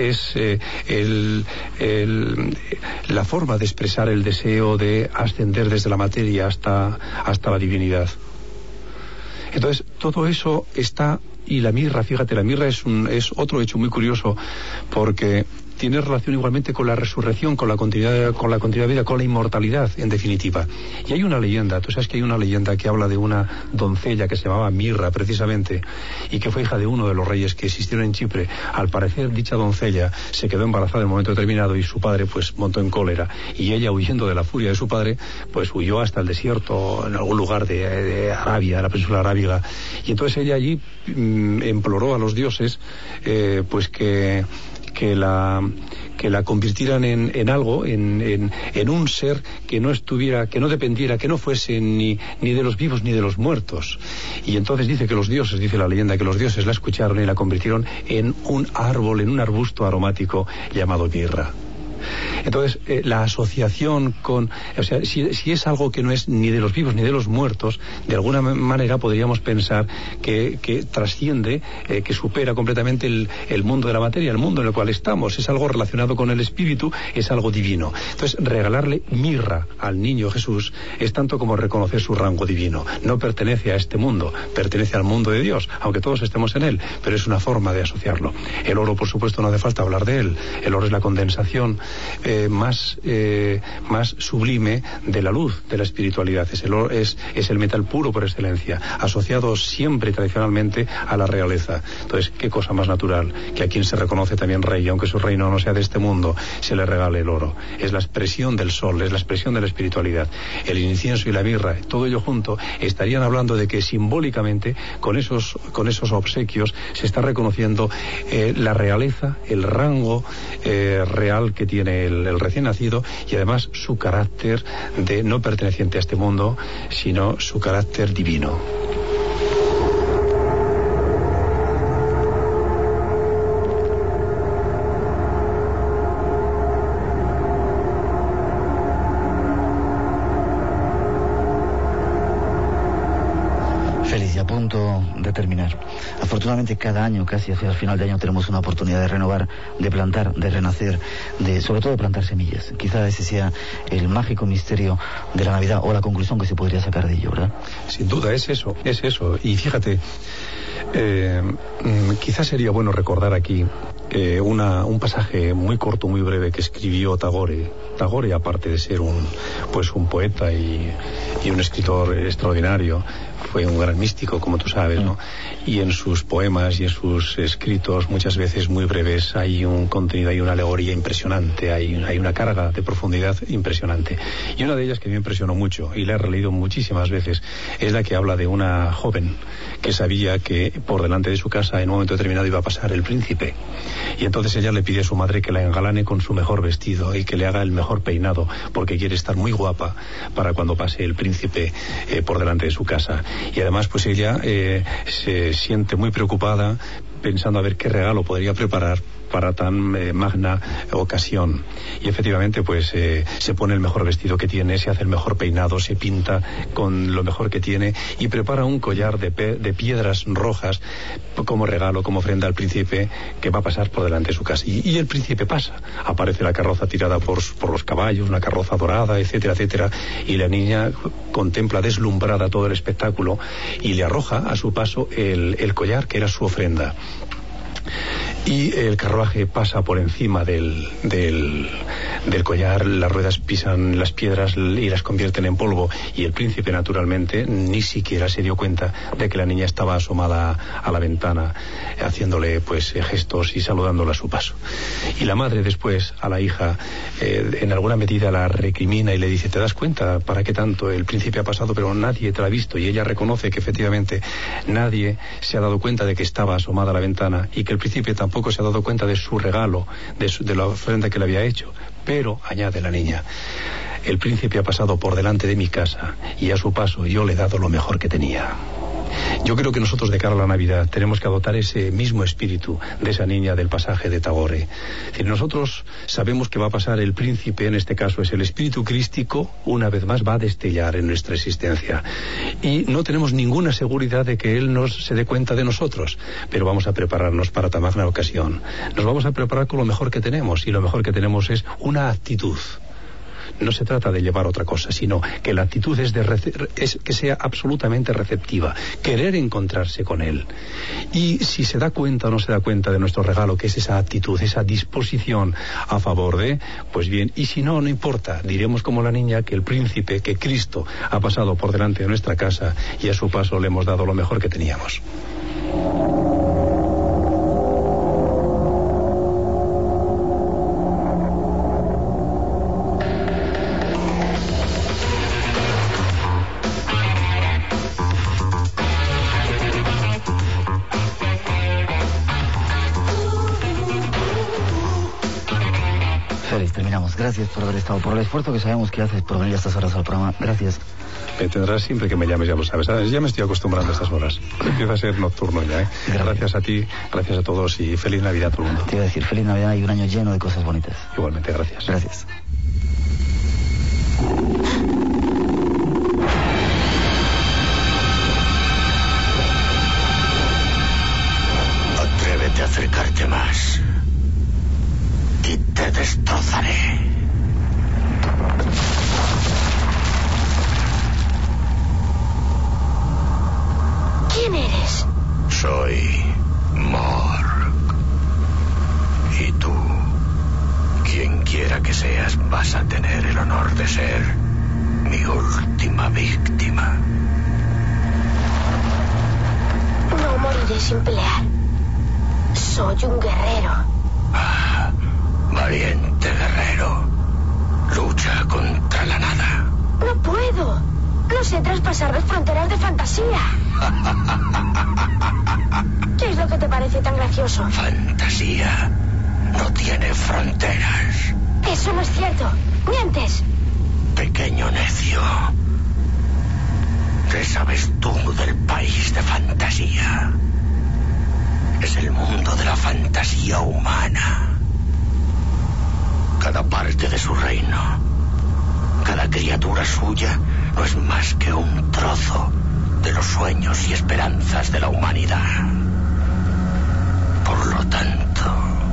la forma de expresar el deseo de ascender desde la materia hasta la divinidad. Entonces, todo eso está, y la mirra, fíjate, la mirra es otro hecho muy curioso, porque tiene relación igualmente con la resurrección, con la continuidad de vida, con la inmortalidad, en definitiva. Y hay una leyenda, tú sabes que hay una leyenda que habla de una doncella que se llamaba Mirra, precisamente, y que fue hija de uno de los reyes que existieron en Chipre. Al parecer, dicha doncella se quedó embarazada en un momento determinado, y su padre, pues, montó en cólera. Y ella, huyendo de la furia de su padre, pues huyó hasta el desierto, en algún lugar de Arabia, de la península arábiga. Y entonces ella allí imploró a los dioses, pues que la convirtieran en algo, en un ser que no estuviera, que no dependiera, que no fuese ni de los vivos ni de los muertos. Y entonces dice que los dioses, dice la leyenda, que los dioses la escucharon y la convirtieron en un árbol, en un arbusto aromático llamado mirra. Entonces, la asociación con... O sea, si es algo que no es ni de los vivos ni de los muertos, de alguna manera podríamos pensar que trasciende, que supera completamente el mundo de la materia, el mundo en el cual estamos. Es algo relacionado con el espíritu, es algo divino. Entonces, regalarle mirra al niño Jesús es tanto como reconocer su rango divino. No pertenece a este mundo, pertenece al mundo de Dios, aunque todos estemos en él, pero es una forma de asociarlo. El oro, por supuesto, no hace falta hablar de él. El oro es la condensación más sublime de la luz, de la espiritualidad. Es el metal puro por excelencia, asociado siempre tradicionalmente a la realeza. Entonces, qué cosa más natural que a quien se reconoce también rey, aunque su reino no sea de este mundo, se le regale el oro. Es la expresión del sol, es la expresión de la espiritualidad. El incienso y la mirra, todo ello junto, estarían hablando de que simbólicamente con esos obsequios se está reconociendo la realeza, el rango real que tiene el recién nacido, y además su carácter de no perteneciente a este mundo, sino su carácter divino. Feliz y a punto de terminar. Afortunadamente cada año, casi hacia el final de año, tenemos una oportunidad de renovar, de plantar, de renacer, sobre todo de plantar semillas. Quizá ese sea el mágico misterio de la Navidad, o la conclusión que se podría sacar de ello, ¿verdad? Sin duda, es eso. Y fíjate, quizás sería bueno recordar aquí un pasaje muy corto, muy breve, que escribió Tagore. Tagore, aparte de ser un poeta y un escritor extraordinario, fue un gran místico, como tú sabes, ¿no? Y en sus poemas y en sus escritos, muchas veces muy breves, hay un contenido, hay una alegoría impresionante, hay una carga de profundidad impresionante. Y una de ellas que me impresionó mucho, y la he releído muchísimas veces, es la que habla de una joven que sabía que por delante de su casa en un momento determinado iba a pasar el príncipe. Y entonces ella le pide a su madre que la engalane con su mejor vestido y que le haga el mejor peinado, porque quiere estar muy guapa para cuando pase el príncipe por delante de su casa. Y además pues ella se siente muy preocupada pensando a ver qué regalo podría preparar para tan magna ocasión. Y efectivamente pues se pone el mejor vestido que tiene, se hace el mejor peinado, se pinta con lo mejor que tiene y prepara un collar de piedras rojas como regalo, como ofrenda al príncipe que va a pasar por delante de su casa. Y el príncipe pasa, aparece la carroza tirada por los caballos, una carroza dorada, etcétera, etcétera, y la niña contempla deslumbrada todo el espectáculo y le arroja a su paso el collar que era su ofrenda. Y el carruaje pasa por encima del collar, las ruedas pisan las piedras y las convierten en polvo, y el príncipe naturalmente ni siquiera se dio cuenta de que la niña estaba asomada a la ventana haciéndole pues gestos y saludándola a su paso. Y la madre después a la hija en alguna medida la recrimina y le dice: ¿te das cuenta para qué tanto? El príncipe ha pasado pero nadie te lo ha visto. Y ella reconoce que efectivamente nadie se ha dado cuenta de que estaba asomada a la ventana y que el príncipe tampoco se ha dado cuenta de su regalo, de la ofrenda que le había hecho. Pero, añade la niña, el príncipe ha pasado por delante de mi casa y a su paso yo le he dado lo mejor que tenía. Yo creo que nosotros de cara a la Navidad tenemos que adoptar ese mismo espíritu de esa niña del pasaje de Tagore. Es decir, nosotros sabemos que va a pasar el príncipe, en este caso es el espíritu crístico, una vez más va a destellar en nuestra existencia. Y no tenemos ninguna seguridad de que él se dé cuenta de nosotros, pero vamos a prepararnos para tan magna ocasión. Nos vamos a preparar con lo mejor que tenemos, y lo mejor que tenemos es una actitud. No se trata de llevar otra cosa, sino que la actitud es que sea absolutamente receptiva, querer encontrarse con él. Y si se da cuenta o no se da cuenta de nuestro regalo, que es esa actitud, esa disposición a favor de, pues bien, y si no, no importa, diremos como la niña que el príncipe, que Cristo ha pasado por delante de nuestra casa y a su paso le hemos dado lo mejor que teníamos. Félix, terminamos. Gracias por haber estado, por el esfuerzo que sabemos que haces por venir a estas horas al programa. Gracias. Me tendrás siempre que me llames, ya lo sabes. Ya me estoy acostumbrando a estas horas. Empieza a ser nocturno ya, ¿eh? Gracias a ti, gracias a todos y feliz Navidad a todo el mundo. Te iba a decir feliz Navidad y un año lleno de cosas bonitas. Igualmente, gracias. Gracias. Atrévete a acercarte más y te destrozaré. ¿Quién eres? Soy Mork. Y tú, quien quiera que seas, vas a tener el honor de ser mi última víctima. No moriré sin pelear. Soy un guerrero. Ah, valiente guerrero. Lucha contra la nada. No puedo. No sé traspasar las fronteras de fantasía. ¿Qué es lo que te parece tan gracioso? Fantasía no tiene fronteras. Eso no es cierto. Mientes. Pequeño necio. ¿Qué sabes tú del país de fantasía? Es el mundo de la fantasía humana. Cada parte de su reino, cada criatura suya, no es más que un trozo de los sueños y esperanzas de la humanidad. Por lo tanto,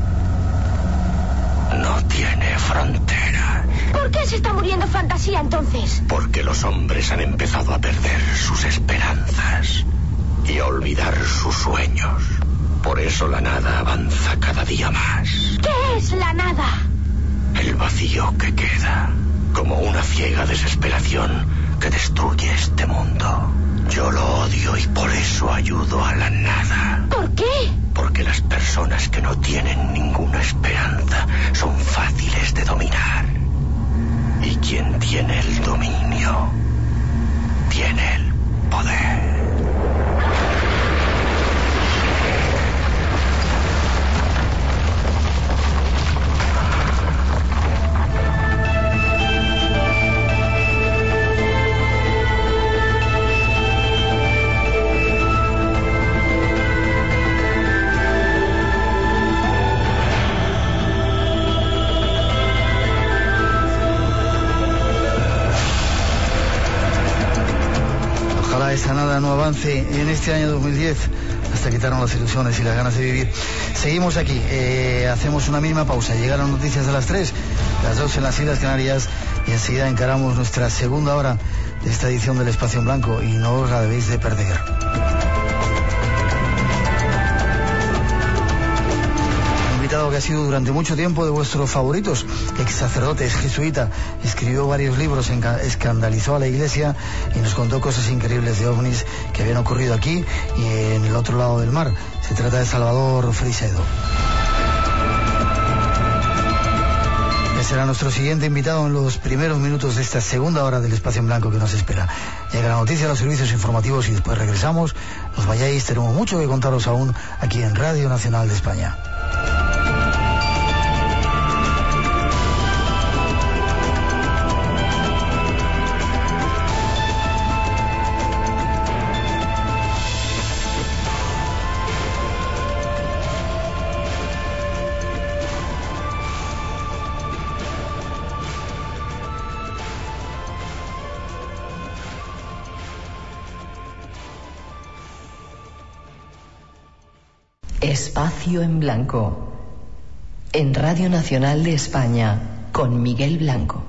no tiene frontera. ¿Por qué se está muriendo fantasía entonces? Porque los hombres han empezado a perder sus esperanzas y a olvidar sus sueños. Por eso la nada avanza cada día más. ¿Qué es la nada? El vacío que queda, como una ciega desesperación que destruye este mundo. Yo lo odio y por eso ayudo a la nada. ¿Por qué? Porque las personas que no tienen ninguna esperanza son fáciles de dominar. Y quien tiene el dominio, tiene el poder. Esa nada no avance en este año 2010 hasta quitaron las ilusiones y las ganas de vivir. Seguimos aquí, hacemos una mínima pausa. Llegaron noticias de las 3, las 2 en las Islas Canarias y enseguida encaramos nuestra segunda hora de esta edición del Espacio en Blanco y no os la debéis de perder. Que ha sido durante mucho tiempo de vuestros favoritos, ex sacerdote, ex jesuita, escribió varios libros, escandalizó a la iglesia y nos contó cosas increíbles de ovnis que habían ocurrido aquí y en el otro lado del mar. Se trata de Salvador Freixedo. Será nuestro siguiente invitado en los primeros minutos de esta segunda hora del Espacio en Blanco que nos espera. Llega la noticia, los servicios informativos y después regresamos. No os vayáis, tenemos mucho que contaros aún aquí en Radio Nacional de España. Espacio en Blanco, en Radio Nacional de España, con Miguel Blanco.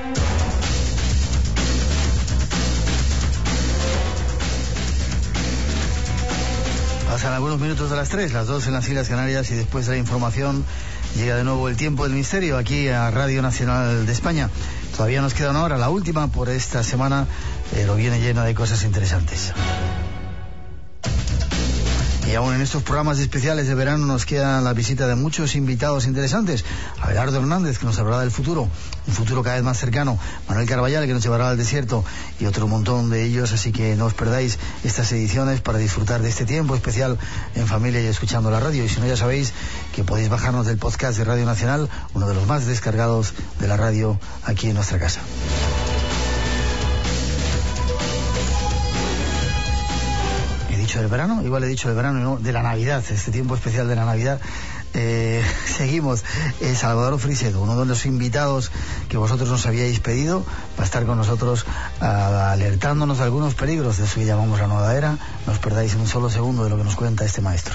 Pasan algunos minutos de las 3, las 2 en las Islas Canarias y después de la información llega de nuevo el tiempo del misterio aquí a Radio Nacional de España. Todavía nos queda una hora, la última por esta semana, pero viene llena de cosas interesantes. Y aún en estos programas especiales de verano nos queda la visita de muchos invitados interesantes. Abelardo Hernández, que nos hablará del futuro, un futuro cada vez más cercano. Manuel Carballal, que nos llevará al desierto, y otro montón de ellos. Así que no os perdáis estas ediciones para disfrutar de este tiempo especial en familia y escuchando la radio. Y si no, ya sabéis que podéis bajarnos del podcast de Radio Nacional, uno de los más descargados de la radio aquí en nuestra casa. Del verano, igual he dicho del verano, no, de la Navidad, este tiempo especial de la Navidad. Seguimos. Salvador Frisedo, uno de los invitados que vosotros nos habíais pedido, va a estar con nosotros alertándonos de algunos peligros de eso que llamamos la nueva era. No os perdáis en un solo segundo de lo que nos cuenta este maestro.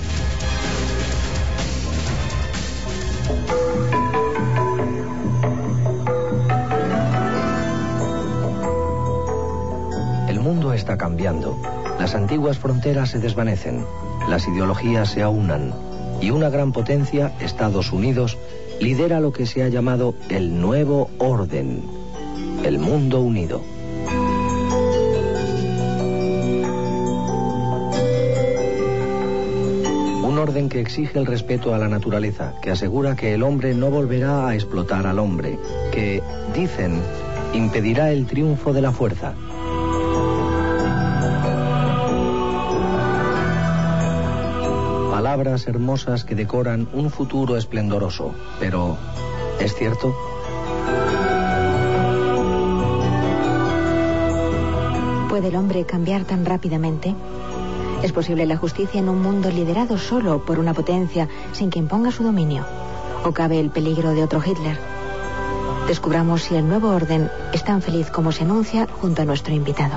El mundo está cambiando. Las antiguas fronteras se desvanecen, las ideologías se aunan y una gran potencia, Estados Unidos, lidera lo que se ha llamado el nuevo orden, el mundo unido. Un orden que exige el respeto a la naturaleza, que asegura que el hombre no volverá a explotar al hombre, que, dicen, impedirá el triunfo de la fuerza. Palabras hermosas que decoran un futuro esplendoroso, pero ¿es cierto? ¿Puede el hombre cambiar tan rápidamente? ¿Es posible la justicia en un mundo liderado solo por una potencia sin que imponga su dominio? ¿O cabe el peligro de otro Hitler? Descubramos si el nuevo orden es tan feliz como se anuncia junto a nuestro invitado.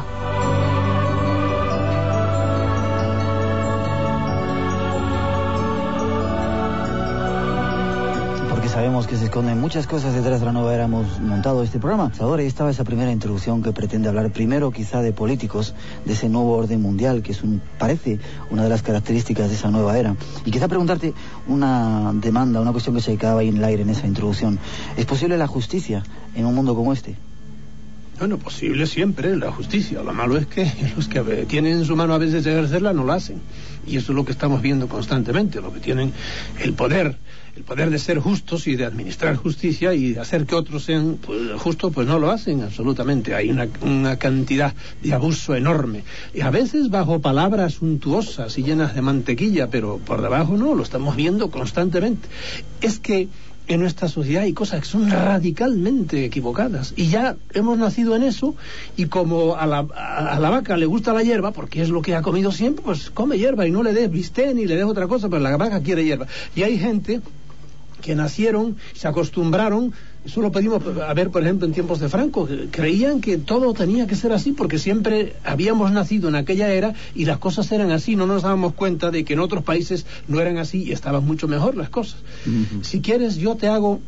Sabemos que se esconden muchas cosas detrás de la nueva era. Hemos montado este programa. Ahora ahí estaba esa primera introducción que pretende hablar primero quizá de políticos, de ese nuevo orden mundial, que es parece una de las características de esa nueva era. Y quizá preguntarte una demanda, una cuestión que se quedaba ahí en el aire en esa introducción. ¿Es posible la justicia en un mundo como este? Bueno, posible siempre la justicia. Lo malo es que los que tienen en su mano a veces de ejercerla no lo hacen. Y eso es lo que estamos viendo constantemente. Los que tienen el poder de ser justos y de administrar justicia y de hacer que otros sean justos, pues no lo hacen absolutamente. Hay una cantidad de abuso enorme. Y a veces bajo palabras suntuosas y llenas de mantequilla, pero por debajo no, lo estamos viendo constantemente. Es que en nuestra sociedad hay cosas que son radicalmente equivocadas y ya hemos nacido en eso, y como a la vaca le gusta la hierba porque es lo que ha comido siempre, pues come hierba y no le des bistec ni le des otra cosa, pero la vaca quiere hierba. Y hay gente que nacieron, se acostumbraron. Eso lo pedimos a ver, por ejemplo, en tiempos de Franco, creían que todo tenía que ser así porque siempre habíamos nacido en aquella era y las cosas eran así. No nos dábamos cuenta de que en otros países no eran así y estaban mucho mejor las cosas. Si quieres, yo te hago,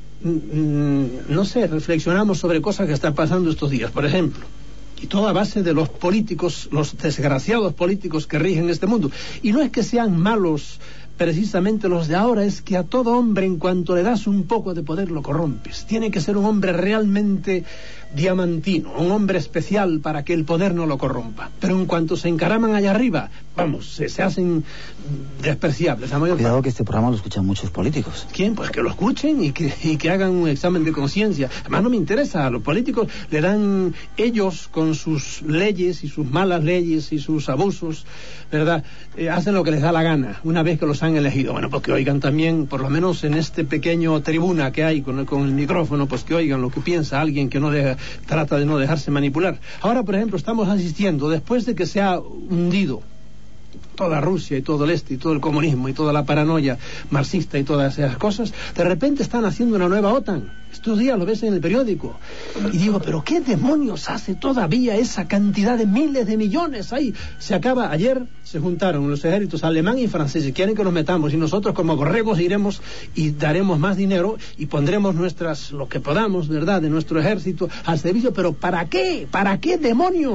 no sé, reflexionamos sobre cosas que están pasando estos días, por ejemplo, y todo a base de los políticos, los desgraciados políticos que rigen este mundo. Y no es que sean malos precisamente los de ahora, es que a todo hombre, en cuanto le das un poco de poder, lo corrompes. Tiene que ser un hombre realmente diamantino, un hombre especial para que el poder no lo corrompa. Pero en cuanto se encaraman allá arriba, vamos, se hacen despreciables. Cuidado que este programa lo escuchan muchos políticos. ¿Quién? Pues que lo escuchen y que hagan un examen de conciencia. Además no me interesa, a los políticos le dan, ellos con sus leyes y sus malas leyes y sus abusos, ¿verdad? Hacen lo que les da la gana una vez que los han elegido. Bueno, pues que oigan también, por lo menos en este pequeño tribuna que hay con el micrófono, pues que oigan lo que piensa alguien que trata de no dejarse manipular. Ahora, por ejemplo, estamos asistiendo, después de que se ha hundido toda Rusia y todo el este y todo el comunismo y toda la paranoia marxista y todas esas cosas, de repente están haciendo una nueva OTAN. Estos días lo ves en el periódico y digo, pero ¿qué demonios hace todavía esa cantidad de miles de millones ahí? Ayer se juntaron los ejércitos alemán y francés y quieren que nos metamos, y nosotros como borregos iremos y daremos más dinero y pondremos lo que podamos, ¿verdad?, de nuestro ejército al servicio. Pero ¿para qué? ¿Para qué demonios?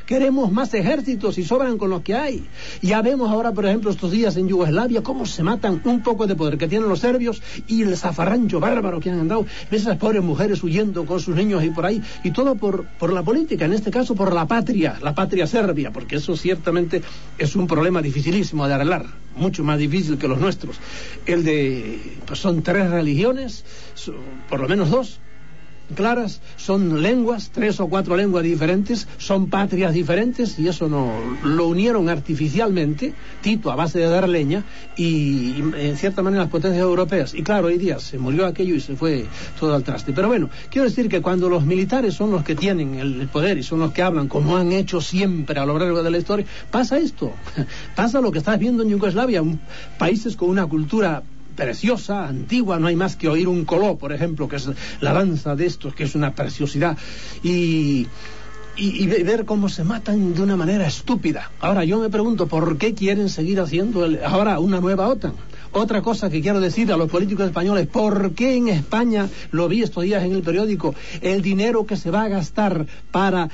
Queremos más ejércitos y sobran con los que hay. Ya vemos ahora, por ejemplo, estos días en Yugoslavia, cómo se matan un poco de poder que tienen los serbios y el zafarrancho bárbaro que han andado. Esas pobres mujeres huyendo con sus niños y por ahí. Y todo por la política, en este caso por la patria serbia, porque eso ciertamente es un problema dificilísimo de arreglar, mucho más difícil que los nuestros. Pues son 3 religiones, por lo menos 2 claras, son lenguas, 3 o 4 lenguas diferentes, son patrias diferentes, y eso no lo unieron artificialmente, Tito a base de dar leña, y en cierta manera las potencias europeas. Y claro, hoy día se murió aquello y se fue todo al traste. Pero bueno, quiero decir que cuando los militares son los que tienen el poder y son los que hablan, como han hecho siempre a lo largo de la historia, pasa esto, pasa lo que estás viendo en Yugoslavia, países con una cultura preciosa, antigua, no hay más que oír un coló, por ejemplo, que es la danza de estos, que es una preciosidad, y ver cómo se matan de una manera estúpida. Ahora yo me pregunto, ¿por qué quieren seguir haciendo ahora una nueva OTAN? Otra cosa que quiero decir a los políticos españoles, ¿por qué en España, lo vi estos días en el periódico, el dinero que se va a gastar para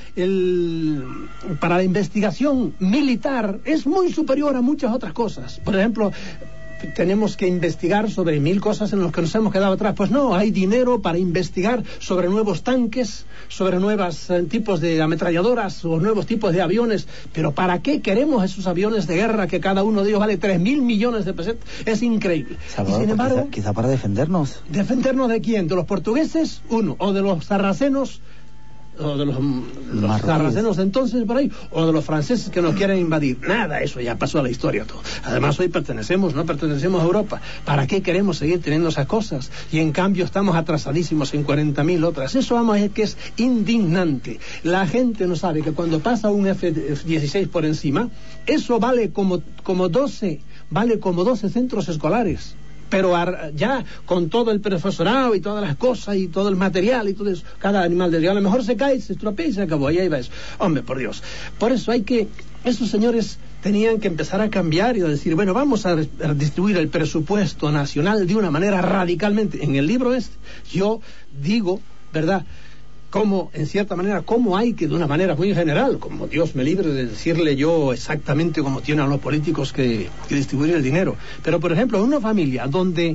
la investigación militar es muy superior a muchas otras cosas? Por ejemplo, tenemos que investigar sobre 1000 cosas en las que nos hemos quedado atrás. Pues no, hay dinero para investigar sobre nuevos tanques, sobre nuevos tipos de ametralladoras o nuevos tipos de aviones. Pero ¿para qué queremos esos aviones de guerra que cada uno de ellos vale 3.000 millones de pesetas? Es increíble. Salvador, y sin embargo, quizá para defendernos. ¿Defendernos de quién? ¿De los portugueses? Uno. ¿O de los sarracenos? ¿O de los sarracenos entonces por ahí? ¿O de los franceses que nos quieren invadir? Nada, eso ya pasó a la historia todo. Además hoy no pertenecemos a Europa. ¿Para qué queremos seguir teniendo esas cosas? Y en cambio estamos atrasadísimos en 40.000 otras. Eso vamos a ver que es indignante. La gente no sabe que cuando pasa un F-16 por encima, eso vale como 12 centros escolares. Pero ya con todo el profesorado y todas las cosas y todo el material y todo eso, cada animal del día a lo mejor se cae, se estropea y se acabó, y ahí va eso. Hombre, por Dios. Por eso esos señores tenían que empezar a cambiar y a decir, bueno, vamos a distribuir el presupuesto nacional de una manera radicalmente. En el libro yo digo, ¿verdad?, cómo, en cierta manera, cómo hay que, de una manera muy general, como Dios me libre de decirle yo exactamente cómo tienen los políticos que distribuir el dinero. Pero, por ejemplo, en una familia donde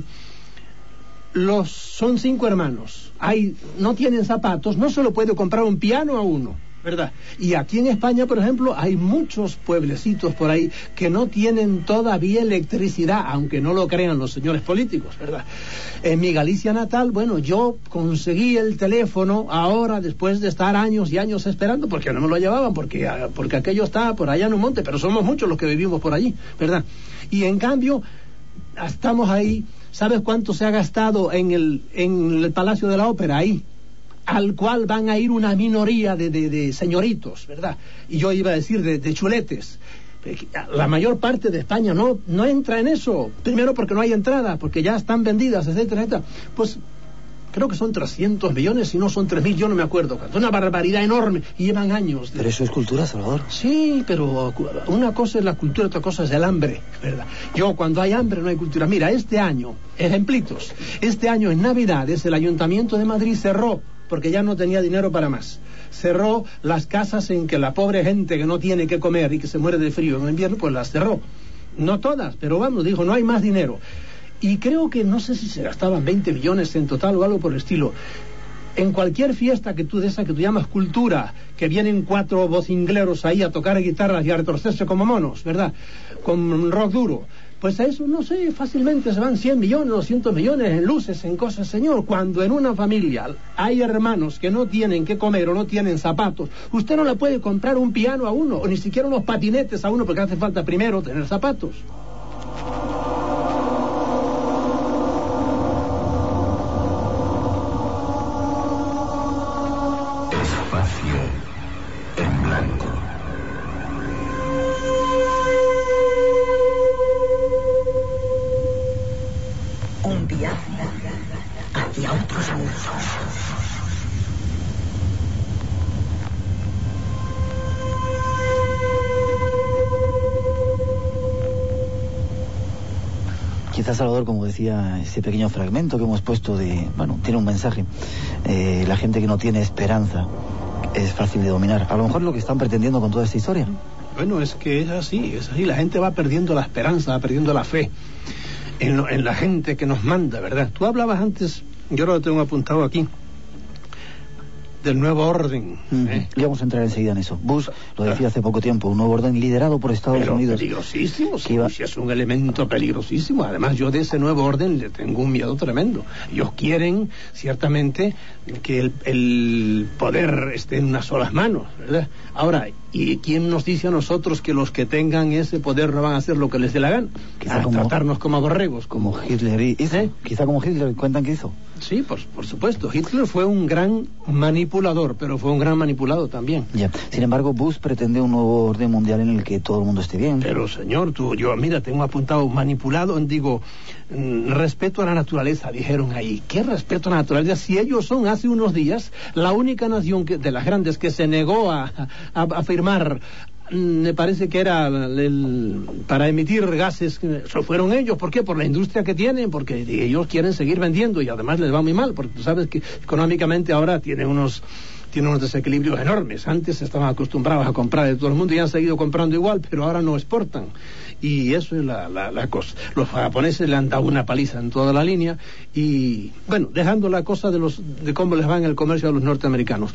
son 5 hermanos, no tienen zapatos, no se lo puede comprar un piano a uno, ¿verdad? Y aquí en España, por ejemplo, hay muchos pueblecitos por ahí que no tienen todavía electricidad, aunque no lo crean los señores políticos, ¿verdad? En mi Galicia natal, bueno, yo conseguí el teléfono ahora, después de estar años y años esperando, porque no me lo llevaban, porque aquello está por allá en un monte, pero somos muchos los que vivimos por allí, ¿verdad? Y en cambio, estamos ahí. ¿Sabes cuánto se ha gastado en el Palacio de la Ópera ahí? Al cual van a ir una minoría de señoritos, ¿verdad? Y yo iba a decir de chuletes. La mayor parte de España no entra en eso. Primero porque no hay entrada, porque ya están vendidas, etcétera, etcétera. Pues creo que son 300 millones, si no son 3.000, yo no me acuerdo. Es una barbaridad enorme y llevan años. Pero eso es cultura, Salvador. Sí, pero una cosa es la cultura, otra cosa es el hambre, ¿verdad? Cuando hay hambre no hay cultura. Mira, este año, ejemplitos, este año en Navidades el Ayuntamiento de Madrid cerró, porque ya no tenía dinero para más. Cerró las casas en que la pobre gente que no tiene que comer y que se muere de frío en el invierno, pues las cerró. No todas, pero vamos, dijo, no hay más dinero. Y creo que, no sé si se gastaban 20 millones en total o algo por el estilo. En cualquier fiesta de esa que tú llamas cultura, que vienen 4 vocingleros ahí a tocar guitarras y a retorcerse como monos, ¿verdad?, con rock duro, pues a eso, no sé, fácilmente se van 100 millones, 200 millones en luces, en cosas, señor. Cuando en una familia hay hermanos que no tienen que comer o no tienen zapatos, usted no le puede comprar un piano a uno, o ni siquiera unos patinetes a uno, porque hace falta primero tener zapatos. Espacio en blanco. Un viaje hacia otros mundos. Quizás, Salvador, como decía, ese pequeño fragmento que hemos puesto tiene un mensaje. La gente que no tiene esperanza es fácil de dominar. A lo mejor lo que están pretendiendo con toda esta historia. Bueno, es que es así. La gente va perdiendo la esperanza, va perdiendo la fe en la gente que nos manda, ¿verdad? Tú hablabas antes, yo lo tengo apuntado aquí, del nuevo orden. Y vamos a entrar enseguida en eso. Bush lo decía hace poco tiempo, un nuevo orden liderado por Estados Unidos. Peligrosísimo, sí, es un elemento peligrosísimo. Además, yo de ese nuevo orden le tengo un miedo tremendo. Ellos quieren, ciertamente, que el poder esté en unas solas manos, ¿verdad? Ahora, ¿y quién nos dice a nosotros que los que tengan ese poder no van a hacer lo que les dé la gana? Quizá tratarnos como borregos. Como Hitler hizo. Quizá como Hitler, cuentan que hizo. Sí, por supuesto. Hitler fue un gran manipulador, pero fue un gran manipulado también. Ya. Sin embargo, Bush pretende un nuevo orden mundial en el que todo el mundo esté bien. Pero, señor, mira, tengo apuntado manipulado, digo, respeto a la naturaleza, dijeron ahí. ¿Qué respeto a la naturaleza? Si ellos son, hace unos días, la única nación de las grandes que se negó a firmar, me parece que era para emitir gases, eso fueron ellos. ¿Por qué? Por la industria que tienen, porque ellos quieren seguir vendiendo y además les va muy mal, porque tú sabes que económicamente ahora tienen unos desequilibrios enormes. Antes estaban acostumbrados a comprar de todo el mundo y han seguido comprando igual, pero ahora no exportan. Y eso es la cosa. Los japoneses le han dado una paliza en toda la línea y, bueno, dejando la cosa de cómo les va en el comercio a los norteamericanos.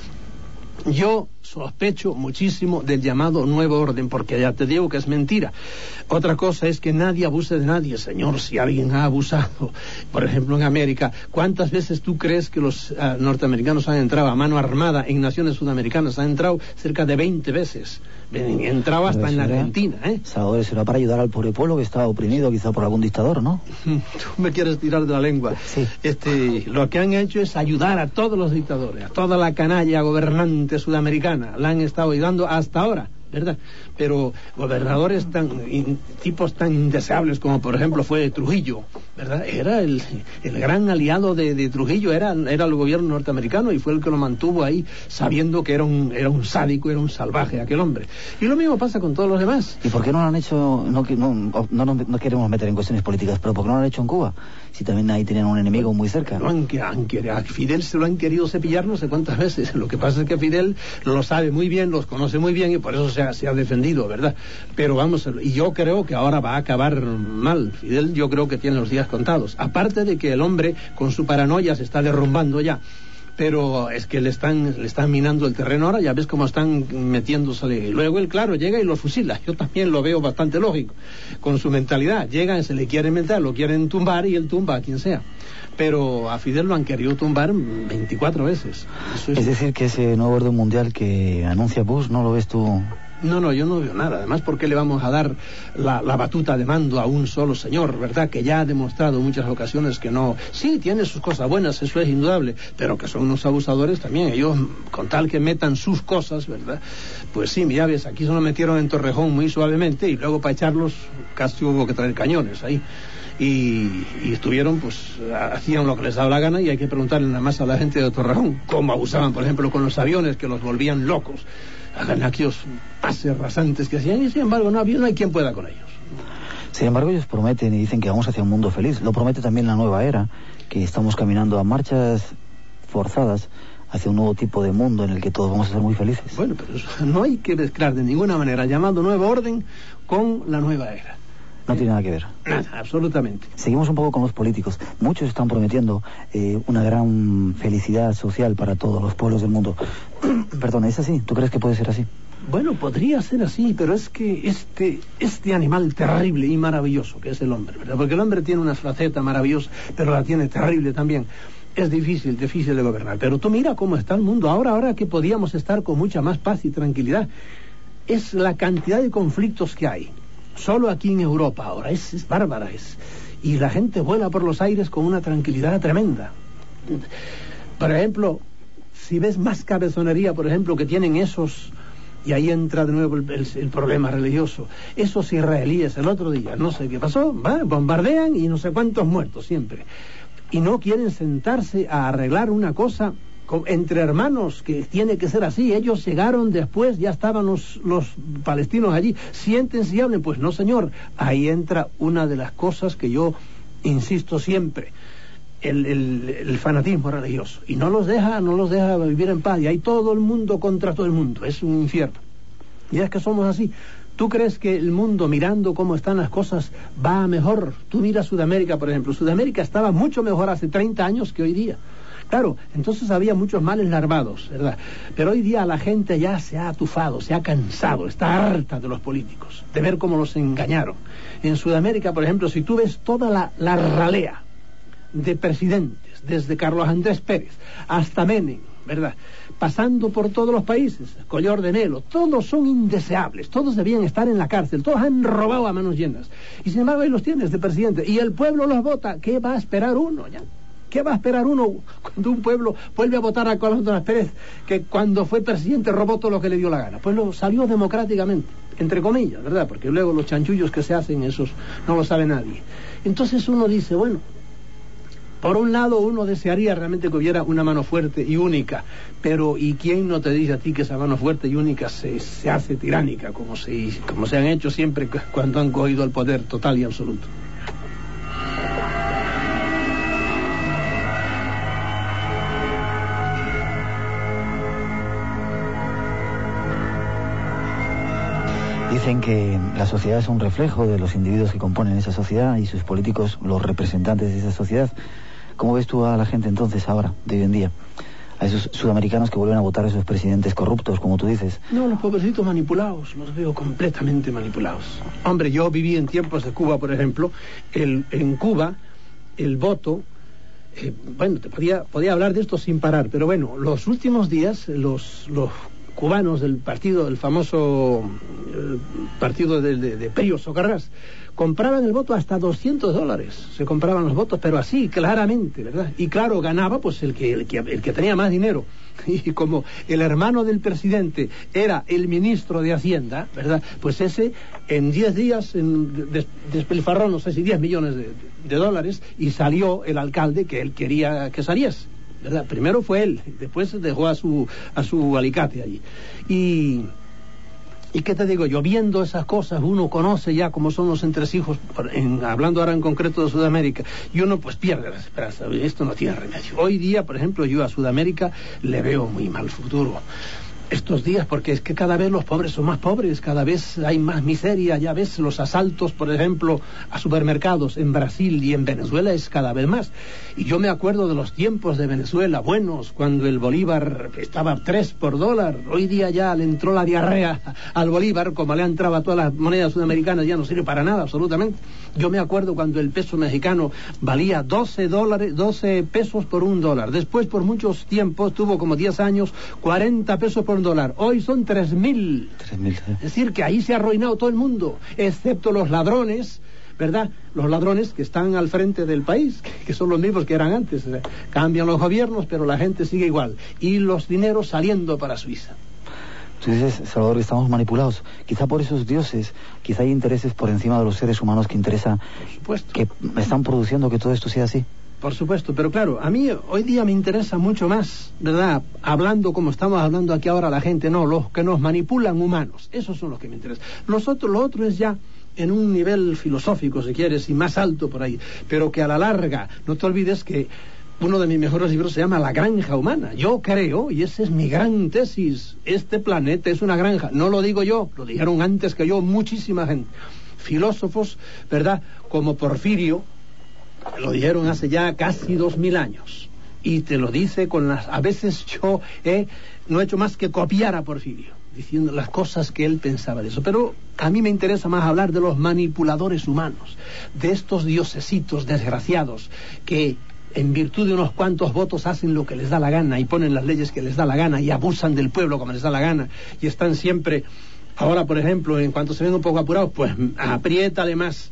Yo sospecho muchísimo del llamado nuevo orden, porque ya te digo que es mentira. Otra cosa es que nadie abuse de nadie, señor. Si alguien ha abusado, por ejemplo en América, ¿cuántas veces tú crees que los norteamericanos han entrado a mano armada en naciones sudamericanas? Han entrado cerca de 20 veces. Entraba hasta en la Argentina, Salvador, eso era para ayudar al pobre pueblo que estaba oprimido quizá por algún dictador, ¿no? Tú me quieres tirar de la lengua. Sí. Lo que han hecho es ayudar a todos los dictadores, a toda la canalla gobernante sudamericana. La han estado ayudando hasta ahora, ¿verdad? Pero gobernadores tipos tan indeseables como por ejemplo fue Trujillo, ¿verdad? Era el gran aliado de Trujillo, era el gobierno norteamericano y fue el que lo mantuvo ahí, sabiendo que era un sádico, era un salvaje aquel hombre. Y lo mismo pasa con todos los demás. ¿Y por qué no lo han hecho? No queremos meter en cuestiones políticas, pero ¿por qué no lo han hecho en Cuba? Si también ahí tenían un enemigo muy cerca. A Fidel se lo han querido cepillar no sé cuántas veces. Lo que pasa es que Fidel lo sabe muy bien, los conoce muy bien y por eso se ha defendido, ¿verdad? Pero vamos, y yo creo que ahora va a acabar mal. Fidel yo creo que tiene los días contados. Aparte de que el hombre con su paranoia se está derrumbando ya. Pero es que le están minando el terreno ahora, ya ves cómo están metiéndosele. Luego él, claro, llega y lo fusila. Yo también lo veo bastante lógico. Con su mentalidad, llegan, se le quieren meter, lo quieren tumbar y él tumba a quien sea. Pero a Fidel lo han querido tumbar 24 veces. Es decir, que ese nuevo orden mundial que anuncia Bush, ¿no lo ves tú? No, yo no veo nada. Además, ¿por qué le vamos a dar la batuta de mando a un solo señor, verdad? Que ya ha demostrado en muchas ocasiones que no... Sí, tiene sus cosas buenas, eso es indudable, pero que son unos abusadores también. Ellos, con tal que metan sus cosas, ¿verdad? Pues sí, ya ves, aquí se lo metieron en Torrejón muy suavemente y luego para echarlos casi hubo que traer cañones ahí. Y estuvieron, pues, hacían lo que les daba la gana y hay que preguntarle nada más a la gente de Torrejón cómo abusaban, por ejemplo, con los aviones que los volvían locos. Hagan aquellos pases rasantes que hacían y sin embargo no hay quien pueda con ellos. Sin embargo ellos prometen y dicen que vamos hacia un mundo feliz. Lo promete también la nueva era, que estamos caminando a marchas forzadas hacia un nuevo tipo de mundo en el que todos vamos a ser muy felices. Bueno, pero eso no hay que mezclar de ninguna manera llamando nuevo orden con la nueva era. No tiene nada que ver. Nada, absolutamente. Seguimos un poco con los políticos. Muchos están prometiendo una gran felicidad social para todos los pueblos del mundo. Perdón, ¿es así? ¿Tú crees que puede ser así? Bueno, podría ser así, pero es que este animal terrible y maravilloso que es el hombre, ¿verdad? Porque el hombre tiene una faceta maravillosa, pero la tiene terrible también. Es difícil de gobernar. Pero tú mira cómo está el mundo ahora que podíamos estar con mucha más paz y tranquilidad. Es la cantidad de conflictos que hay. Solo aquí en Europa ahora, es bárbara, y la gente vuela por los aires con una tranquilidad tremenda. Por ejemplo, si ves más cabezonería, por ejemplo, que tienen esos, y ahí entra de nuevo el problema religioso, esos israelíes el otro día, no sé qué pasó, bombardean y no sé cuántos muertos siempre, y no quieren sentarse a arreglar una cosa entre hermanos, que tiene que ser así. Ellos llegaron después, ya estaban los palestinos allí, siéntense y hablen. Pues no, señor, ahí entra una de las cosas que yo insisto siempre. el fanatismo religioso y no los deja vivir en paz, y hay todo el mundo contra todo el mundo, es un infierno. Y es que somos así. ¿Tú crees que el mundo, mirando cómo están las cosas, va a mejor? Tú miras Sudamérica, por ejemplo. Sudamérica estaba mucho mejor hace 30 años que hoy día. Claro, entonces había muchos males larvados, ¿verdad? Pero hoy día la gente ya se ha atufado, se ha cansado, está harta de los políticos, de ver cómo los engañaron. En Sudamérica, por ejemplo, si tú ves toda la ralea de presidentes, desde Carlos Andrés Pérez hasta Menem, ¿verdad?, pasando por todos los países, Collor de Melo, todos son indeseables, todos debían estar en la cárcel, todos han robado a manos llenas, y sin embargo ahí los tienes de presidente, y el pueblo los vota. ¿Qué va a esperar uno ya? ¿Qué va a esperar uno cuando un pueblo vuelve a votar a Carlos Andrés Pérez, que cuando fue presidente robó todo lo que le dio la gana? Pues lo salió democráticamente, entre comillas, ¿verdad? Porque luego los chanchullos que se hacen, esos no lo sabe nadie. Entonces uno dice, bueno, por un lado uno desearía realmente que hubiera una mano fuerte y única, pero ¿y quién no te dice a ti que esa mano fuerte y única se hace tiránica, como se han hecho siempre cuando han cogido el poder total y absoluto? Dicen que la sociedad es un reflejo de los individuos que componen esa sociedad y sus políticos los representantes de esa sociedad. ¿Cómo ves tú a la gente entonces ahora, de hoy en día? A esos sudamericanos que vuelven a votar a esos presidentes corruptos, como tú dices. No, los pobrecitos manipulados, los veo completamente manipulados. Hombre, yo viví en tiempos de Cuba, por ejemplo. En Cuba, el voto... bueno, te podía hablar de esto sin parar, pero bueno, los últimos días, los cubanos del partido, el famoso partido de Peyo Socarrás, compraban el voto hasta $200, se compraban los votos, pero así, claramente, ¿verdad? Y claro, ganaba pues el que tenía más dinero. Y como el hermano del presidente era el ministro de Hacienda, ¿verdad?, pues ese en 10 días despilfarró, no sé si 10 millones de dólares, y salió el alcalde que él quería que saliese, ¿verdad? Primero fue él, después dejó a su alicate allí. ¿Y qué te digo yo? Viendo esas cosas, uno conoce ya cómo son los entresijos, hablando ahora en concreto de Sudamérica, y uno pues pierde la esperanza. Esto no tiene remedio. Hoy día, por ejemplo, yo a Sudamérica le veo muy mal futuro estos días, porque es que cada vez los pobres son más pobres, cada vez hay más miseria. Ya ves, los asaltos, por ejemplo, a supermercados en Brasil y en Venezuela es cada vez más. Y yo me acuerdo de los tiempos de Venezuela buenos, cuando el bolívar estaba 3 por dólar. Hoy día ya le entró la diarrea al bolívar, como le ha entrado a todas las monedas sudamericanas, ya no sirve para nada, absolutamente. Yo me acuerdo cuando el peso mexicano valía 12 pesos por $1. Después, por muchos tiempos, tuvo como 10 años, 40 pesos por $1. Hoy son 3.000. Es decir, que ahí se ha arruinado todo el mundo, excepto los ladrones, ¿verdad? Los ladrones que están al frente del país, que son los mismos que eran antes. Cambian los gobiernos, pero la gente sigue igual. Y los dineros saliendo para Suiza. Tú dices, Salvador, que estamos manipulados. Quizá por esos dioses, quizá hay intereses por encima de los seres humanos que interesa, que están produciendo que todo esto sea así. Por supuesto, pero claro, a mí hoy día me interesa mucho más, ¿verdad?, hablando como estamos hablando aquí ahora la gente, no, los que nos manipulan humanos, esos son los que me interesan. Lo otro es ya en un nivel filosófico, si quieres, y más alto por ahí, pero que a la larga, no te olvides que uno de mis mejores libros se llama La granja humana. Yo creo, y esa es mi gran tesis, este planeta es una granja. No lo digo yo, lo dijeron antes que yo muchísima gente. Filósofos, ¿verdad?, como Porfirio, lo dijeron hace ya casi 2000 años. Y te lo dice a veces yo no he hecho más que copiar a Porfirio, diciendo las cosas que él pensaba de eso. Pero a mí me interesa más hablar de los manipuladores humanos, de estos diosesitos desgraciados que en virtud de unos cuantos votos hacen lo que les da la gana y ponen las leyes que les da la gana y abusan del pueblo como les da la gana y están siempre... Ahora, por ejemplo, en cuanto se ven un poco apurados, pues apriétale más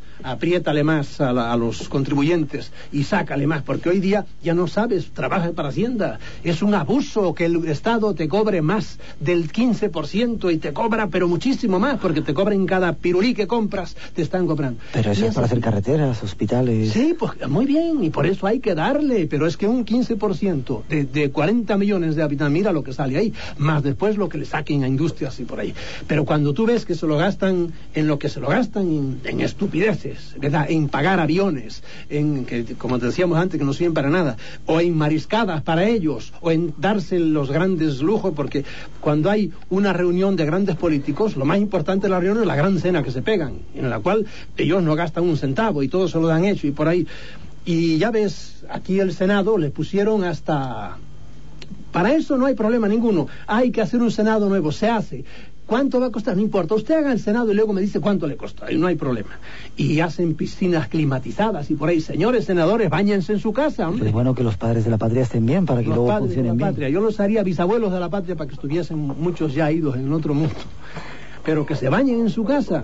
a los contribuyentes y sácale más, porque hoy día ya no sabes, trabaja para Hacienda, es un abuso que el Estado te cobre más del 15% y te cobra, pero muchísimo más, porque te cobran cada pirulí que compras, te están cobrando. Pero eso es para hacer carreteras, hospitales... Sí, pues muy bien, y por eso hay que darle, pero es que un 15% de 40 millones de habitantes, mira lo que sale ahí, más después lo que le saquen a industrias y por ahí. Pero cuando tú ves que se lo gastan en lo que se lo gastan, en estupideces, viajes, ¿verdad? En pagar aviones, en que, como te decíamos antes, que no sirven para nada, o en mariscadas para ellos, o en darse los grandes lujos, porque cuando hay una reunión de grandes políticos, lo más importante de la reunión es la gran cena que se pegan, en la cual ellos no gastan un centavo y todo se lo dan hecho y por ahí. Y ya ves, aquí el Senado le pusieron hasta... Para eso no hay problema ninguno. Hay que hacer un Senado nuevo, se hace. ¿Cuánto va a costar? No importa. Usted haga el Senado y luego me dice cuánto le costó. Y no hay problema. Y hacen piscinas climatizadas y por ahí. Señores senadores, báñense en su casa, hombre. Es bueno que los padres de la patria estén bien para que los luego funcionen bien. Patria. Yo los haría bisabuelos de la patria para que estuviesen muchos ya idos en otro mundo. Pero que se bañen en su casa.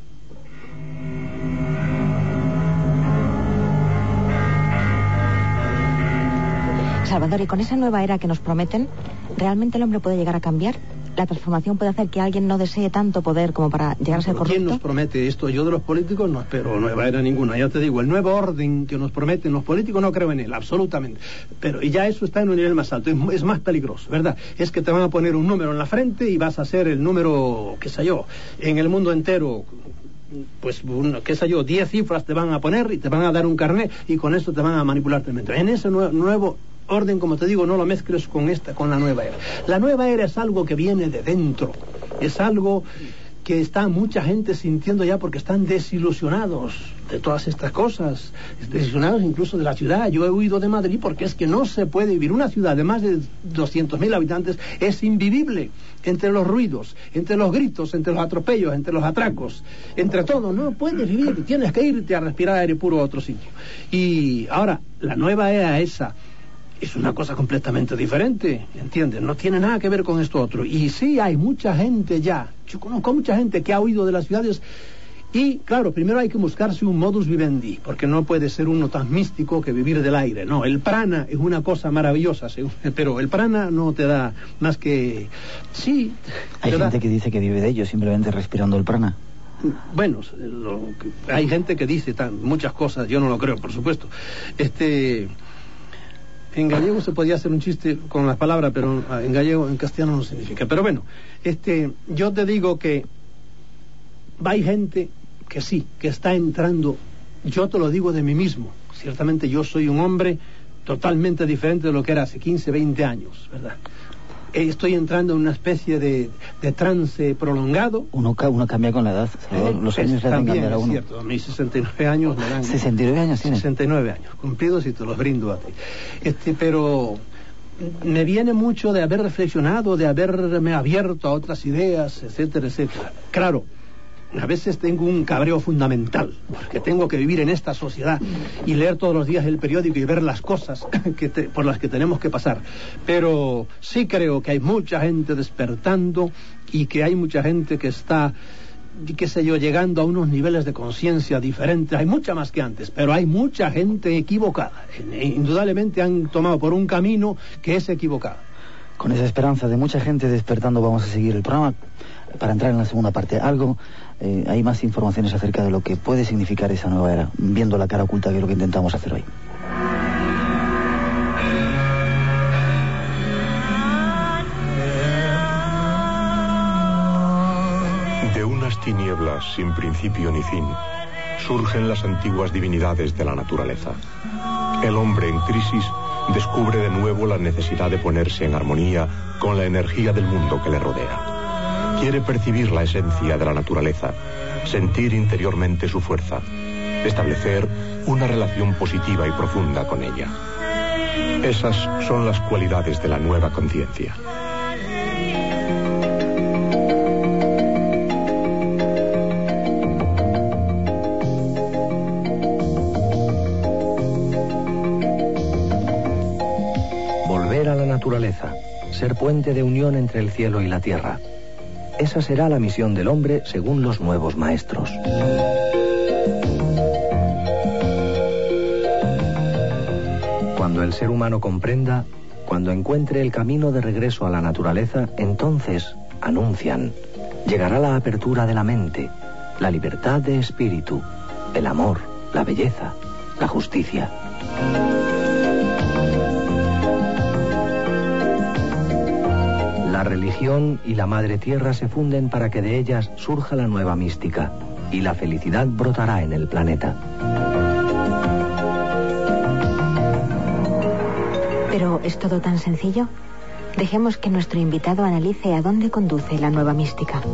Salvador, y con esa nueva era que nos prometen, ¿realmente el hombre puede llegar a cambiar? ¿La transformación puede hacer que alguien no desee tanto poder como para llegar a ser corrupto? ¿Quién nos promete esto? Yo de los políticos no espero nueva era ninguna. Ya te digo, el nuevo orden que nos prometen los políticos no creo en él, absolutamente. Pero y ya eso está en un nivel más alto, es más peligroso, ¿verdad? Es que te van a poner un número en la frente y vas a ser el número, qué sé yo, en el mundo entero... Pues, qué sé yo, 10 cifras te van a poner y te van a dar un carnet y con eso te van a manipular tremendo. En ese nuevo orden, como te digo, no lo mezcles con la nueva era. La nueva era es algo que viene de dentro, es algo que está mucha gente sintiendo ya porque están desilusionados de todas estas cosas, desilusionados incluso de la ciudad. Yo he huido de Madrid porque es que no se puede vivir. Una ciudad de más de 200.000 habitantes es invivible, entre los ruidos, entre los gritos, entre los atropellos, entre los atracos, entre todo. No puedes vivir, tienes que irte a respirar aire puro a otro sitio. Y ahora, la nueva era esa es una cosa completamente diferente, ¿entiendes? No tiene nada que ver con esto otro. Y sí, hay mucha gente ya, yo conozco mucha gente que ha huido de las ciudades y, claro, primero hay que buscarse un modus vivendi, porque no puede ser uno tan místico que vivir del aire. No, el prana es una cosa maravillosa, pero el prana no te da más que... Sí. Hay gente que dice que vive de ello, simplemente respirando el prana. Bueno, hay gente que dice muchas cosas, yo no lo creo, por supuesto. En gallego se podía hacer un chiste con las palabras, pero en gallego, en castellano no significa. Pero bueno, yo te digo que hay gente que sí, que está entrando. Yo te lo digo de mí mismo. Ciertamente yo soy un hombre totalmente diferente de lo que era hace 15, 20 años, ¿verdad? Estoy entrando en una especie de trance prolongado. Uno cambia con la edad. Los años le hacen cambiar a uno. Es cierto, a mis 69 años me dan... 69 años tiene. 69 años, cumplidos y te los brindo a ti. Pero me viene mucho de haber reflexionado, de haberme abierto a otras ideas, etcétera, etcétera. Claro, a veces tengo un cabreo fundamental, porque tengo que vivir en esta sociedad y leer todos los días el periódico y ver las cosas por las que tenemos que pasar. Pero sí creo que hay mucha gente despertando y que hay mucha gente que está, qué sé yo, llegando a unos niveles de conciencia diferentes. Hay mucha más que antes, pero hay mucha gente equivocada. Indudablemente han tomado por un camino que es equivocado. Con esa esperanza de mucha gente despertando vamos a seguir el programa para entrar en la segunda parte. Hay más informaciones acerca de lo que puede significar esa nueva era, viendo la cara oculta, que es lo que intentamos hacer hoy. De unas tinieblas sin principio ni fin surgen las antiguas divinidades de la naturaleza. El hombre en crisis descubre de nuevo la necesidad de ponerse en armonía con la energía del mundo que le rodea. Quiere percibir la esencia de la naturaleza, sentir interiormente su fuerza, establecer una relación positiva y profunda con ella. Esas son las cualidades de la nueva conciencia. Volver a la naturaleza, ser puente de unión entre el cielo y la tierra. Esa será la misión del hombre según los nuevos maestros. Cuando el ser humano comprenda, cuando encuentre el camino de regreso a la naturaleza, entonces, anuncian, llegará la apertura de la mente, la libertad de espíritu, el amor, la belleza, la justicia. La religión y la madre tierra se funden para que de ellas surja la nueva mística, y la felicidad brotará en el planeta. ¿Pero es todo tan sencillo? Dejemos que nuestro invitado analice a dónde conduce la nueva mística.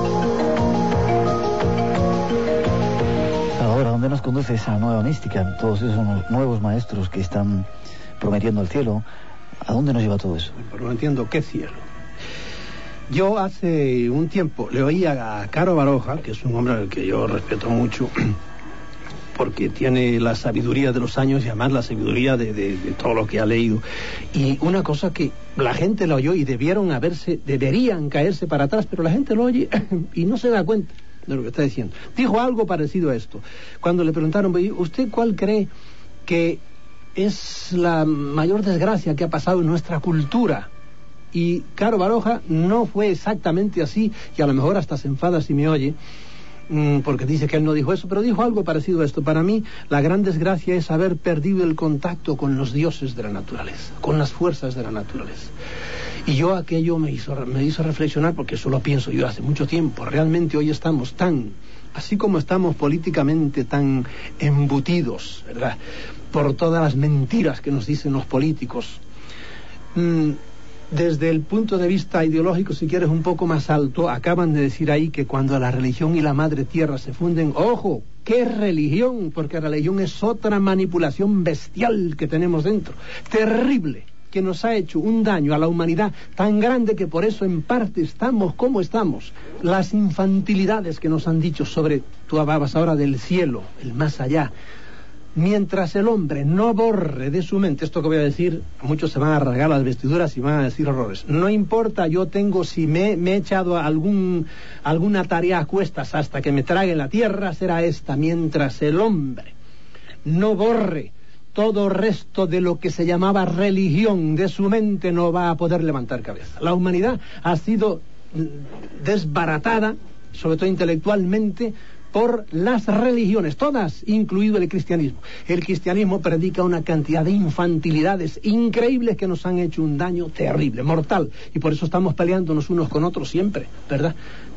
Ahora, ¿dónde nos conduce esa nueva mística? Todos esos nuevos maestros que están prometiendo el cielo. ¿A dónde nos lleva todo eso? Pero no entiendo qué cielo. Yo hace un tiempo le oí a Caro Baroja, que es un hombre al que yo respeto mucho, porque tiene la sabiduría de los años y además la sabiduría de todo lo que ha leído. Y una cosa que la gente lo oyó y deberían caerse para atrás, pero la gente lo oye y no se da cuenta de lo que está diciendo. Dijo algo parecido a esto. Cuando le preguntaron, ¿usted cuál cree que es la mayor desgracia que ha pasado en nuestra cultura? Y Caro Baroja no fue exactamente así, y a lo mejor hasta se enfada si me oye, porque dice que él no dijo eso, pero dijo algo parecido a esto. Para mí, la gran desgracia es haber perdido el contacto con los dioses de la naturaleza, con las fuerzas de la naturaleza. Y yo aquello me hizo reflexionar, porque eso lo pienso yo hace mucho tiempo. Realmente hoy estamos así como estamos políticamente tan embutidos, ¿verdad?, por todas las mentiras que nos dicen los políticos. Desde el punto de vista ideológico, si quieres, un poco más alto, acaban de decir ahí que cuando la religión y la madre tierra se funden, ¡ojo! ¿Qué religión? Porque la religión es otra manipulación bestial que tenemos dentro, terrible, que nos ha hecho un daño a la humanidad tan grande que por eso en parte estamos como estamos. Las infantilidades que nos han dicho sobre, tú hablabas ahora del cielo, el más allá. Mientras el hombre no borre de su mente, esto que voy a decir, muchos se van a rasgar las vestiduras y van a decir horrores. No importa, si me he echado alguna tarea a cuestas hasta que me trague la tierra, será esta. Mientras el hombre no borre todo resto de lo que se llamaba religión de su mente, no va a poder levantar cabeza. La humanidad ha sido desbaratada, sobre todo intelectualmente, por las religiones, todas, incluido el cristianismo. El cristianismo predica una cantidad de infantilidades increíbles que nos han hecho un daño terrible, mortal, y por eso estamos peleándonos unos con otros siempre, ¿verdad?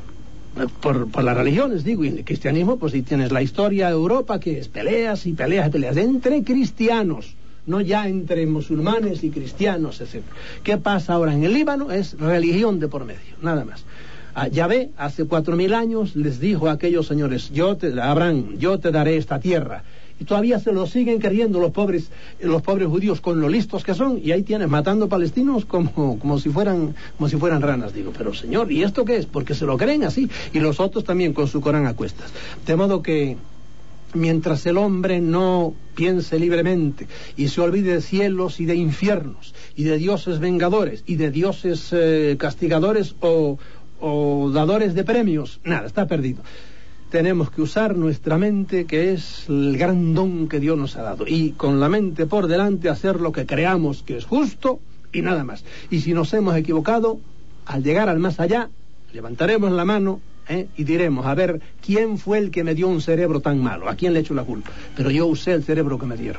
Por las religiones, digo, y en el cristianismo, pues si tienes la historia de Europa, que es peleas y peleas y peleas entre cristianos, no ya entre musulmanes y cristianos, etc. ¿Qué pasa ahora en el Líbano? Es religión de por medio, nada más. Yahvé, hace 4.000 años, les dijo a aquellos señores, Abraham, yo te daré esta tierra. Y todavía se lo siguen creyendo los pobres judíos con lo listos que son, y ahí tienes matando palestinos como si fueran ranas. Digo, pero señor, ¿y esto qué es? Porque se lo creen así, y los otros también con su Corán a cuestas. De modo que mientras el hombre no piense libremente y se olvide de cielos y de infiernos, y de dioses vengadores, y de dioses castigadores o dadores de premios, nada, está perdido. Tenemos que usar nuestra mente, que es el gran don que Dios nos ha dado, y con la mente por delante hacer lo que creamos que es justo y nada más. Y si nos hemos equivocado, al llegar al más allá, levantaremos la mano y diremos, a ver, ¿quién fue el que me dio un cerebro tan malo? ¿A quién le echo la culpa? Pero yo usé el cerebro que me dieron.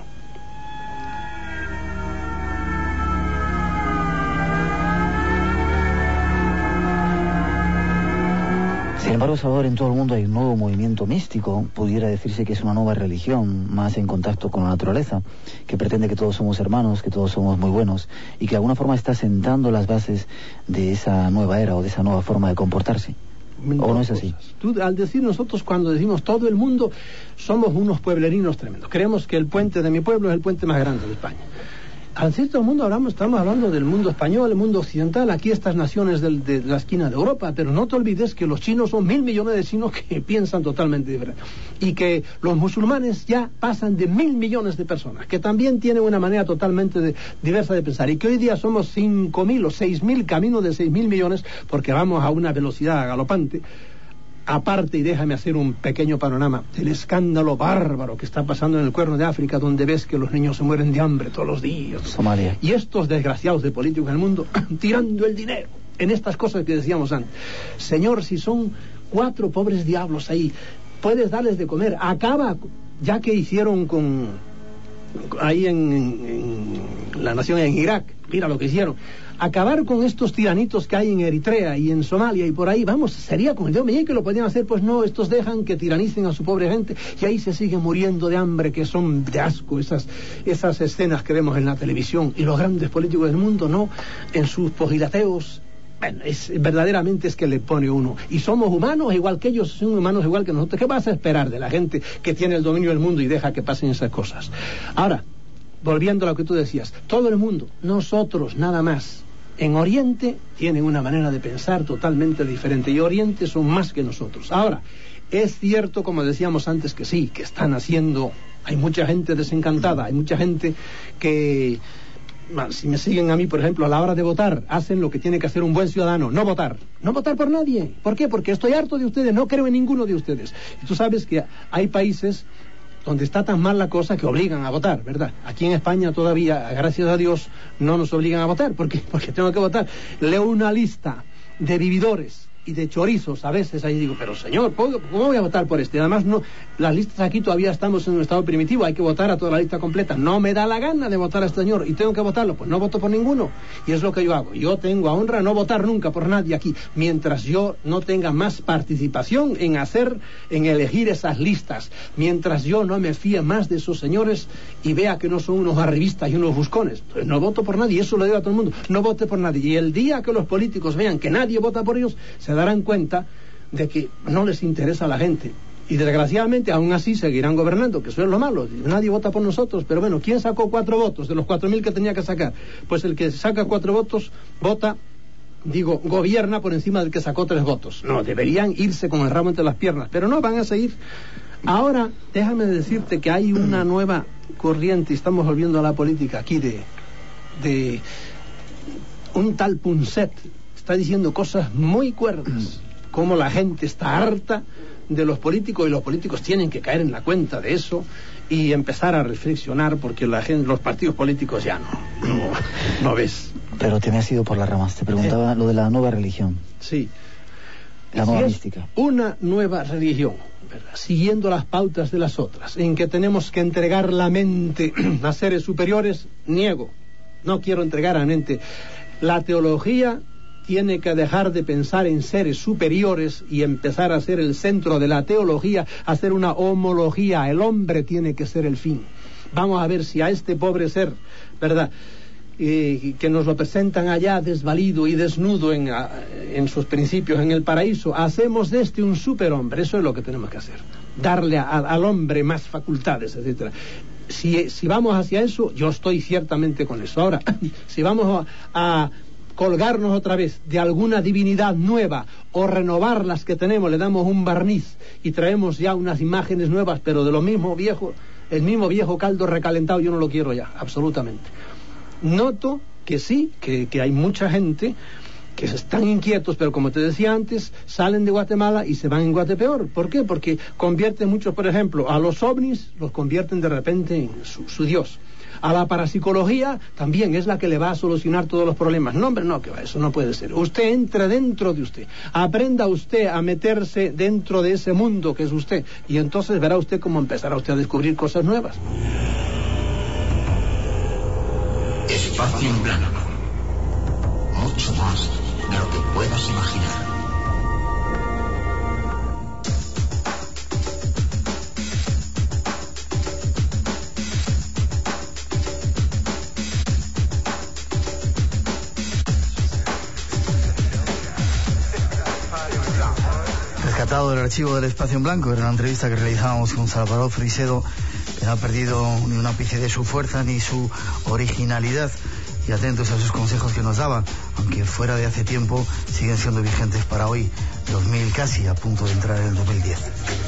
Sin embargo, Salvador, en todo el mundo hay un nuevo movimiento místico, pudiera decirse que es una nueva religión, más en contacto con la naturaleza, que pretende que todos somos hermanos, que todos somos muy buenos, y que de alguna forma está sentando las bases de esa nueva era o de esa nueva forma de comportarse. ¿O no es así? Tú, al decir nosotros, cuando decimos todo el mundo, somos unos pueblerinos tremendos. Creemos que el puente de mi pueblo es el puente más grande de España. Al decir todo el mundo, estamos hablando del mundo español, el mundo occidental, aquí estas naciones de la esquina de Europa, pero no te olvides que los chinos son 1.000 millones de chinos que piensan totalmente diferente, y que los musulmanes ya pasan de 1.000 millones de personas, que también tienen una manera totalmente diversa de pensar, y que hoy día somos 5.000 o 6.000 caminos de 6.000 millones, porque vamos a una velocidad galopante. Aparte, y déjame hacer un pequeño panorama del escándalo bárbaro que está pasando en el Cuerno de África, donde ves que los niños se mueren de hambre todos los días. Somalia. Y estos desgraciados de políticos en el mundo tirando el dinero en estas cosas que decíamos antes. Señor, si son 4 pobres diablos ahí, puedes darles de comer. Acaba, ya que hicieron con ahí en la nación en Irak, mira lo que hicieron. Acabar con estos tiranitos que hay en Eritrea y en Somalia y por ahí, vamos, sería como el Dios mío que lo podían hacer, pues no, estos dejan que tiranicen a su pobre gente y ahí se sigue muriendo de hambre, que son de asco esas escenas que vemos en la televisión, y los grandes políticos del mundo, no, en sus pogilateos. Bueno, verdaderamente es que le pone uno. Y somos humanos igual que ellos, son humanos igual que nosotros. ¿Qué vas a esperar de la gente que tiene el dominio del mundo y deja que pasen esas cosas? Ahora, volviendo a lo que tú decías, todo el mundo, nosotros nada más, en Oriente tienen una manera de pensar totalmente diferente, y Oriente son más que nosotros. Ahora, es cierto, como decíamos antes, que sí, que están haciendo, hay mucha gente desencantada, hay mucha gente que, si me siguen a mí, por ejemplo, a la hora de votar, hacen lo que tiene que hacer un buen ciudadano, no votar por nadie. ¿Por qué? Porque estoy harto de ustedes, no creo en ninguno de ustedes. Y tú sabes que hay países donde está tan mal la cosa que obligan a votar, ¿verdad? Aquí en España todavía, gracias a Dios, no nos obligan a votar. ¿Por qué? Porque tengo que votar. Leo una lista de vividores y de chorizos a veces, ahí digo, pero señor, ¿cómo voy a votar por este? Además, no, las listas aquí todavía estamos en un estado primitivo, hay que votar a toda la lista completa. No me da la gana de votar a este señor y tengo que votarlo, pues no voto por ninguno. Y es lo que yo hago. Yo tengo a honra no votar nunca por nadie aquí, mientras yo no tenga más participación en elegir esas listas, mientras yo no me fíe más de esos señores y vea que no son unos arribistas y unos buscones. Entonces no voto por nadie, y eso lo digo a todo el mundo, no vote por nadie. Y el día que los políticos vean que nadie vota por ellos, se darán cuenta de que no les interesa a la gente, y desgraciadamente aún así seguirán gobernando, que eso es lo malo. Nadie vota por nosotros, pero bueno, ¿quién sacó 4 votos de los 4.000 que tenía que sacar? Pues el que saca 4 votos gobierna por encima del que sacó 3 votos. No, deberían irse con el ramo entre las piernas, pero no, van a seguir. Ahora, déjame decirte que hay una nueva corriente, y estamos volviendo a la política aquí, de un tal Punset. Está diciendo cosas muy cuerdas, como la gente está harta de los políticos, y los políticos tienen que caer en la cuenta de eso y empezar a reflexionar, porque los partidos políticos ya no ves. Pero te me has ido por las ramas. Te preguntaba lo de la nueva religión. Sí. La nueva mística. Una nueva religión, ¿verdad? Siguiendo las pautas de las otras, en que tenemos que entregar la mente a seres superiores, niego. No quiero entregar a la mente. La teología tiene que dejar de pensar en seres superiores y empezar a ser el centro de la teología, hacer una homología. El hombre tiene que ser el fin. Vamos a ver si a este pobre ser, ¿verdad?, que nos lo presentan allá desvalido y desnudo en sus principios en el paraíso, hacemos de este un superhombre. Eso es lo que tenemos que hacer, darle al hombre más facultades, etcétera. Si vamos hacia eso, yo estoy ciertamente con eso. Ahora, si vamos a colgarnos otra vez de alguna divinidad nueva o renovar las que tenemos, le damos un barniz y traemos ya unas imágenes nuevas, pero de lo mismo viejo, el mismo viejo caldo recalentado, yo no lo quiero ya, absolutamente. Noto que sí, que hay mucha gente que están inquietos, pero como te decía antes, salen de Guatemala y se van en Guatepeor. ¿Por qué? Porque convierten muchos, por ejemplo, a los ovnis, los convierten de repente en su Dios. A la parapsicología también es la que le va a solucionar todos los problemas. No, hombre, no, que va, eso no puede ser. Usted entre dentro de usted, aprenda usted a meterse dentro de ese mundo que es usted, y entonces verá usted cómo empezará usted a descubrir cosas nuevas. Espacio en blanco. Mucho más de lo que puedas imaginar. Rescatado del archivo del Espacio en Blanco, era una entrevista que realizábamos con Salvador Frisedo, que no ha perdido ni un ápice de su fuerza ni su originalidad, y atentos a sus consejos que nos daba, aunque fuera de hace tiempo, siguen siendo vigentes para hoy, 2000 casi, a punto de entrar en el 2010.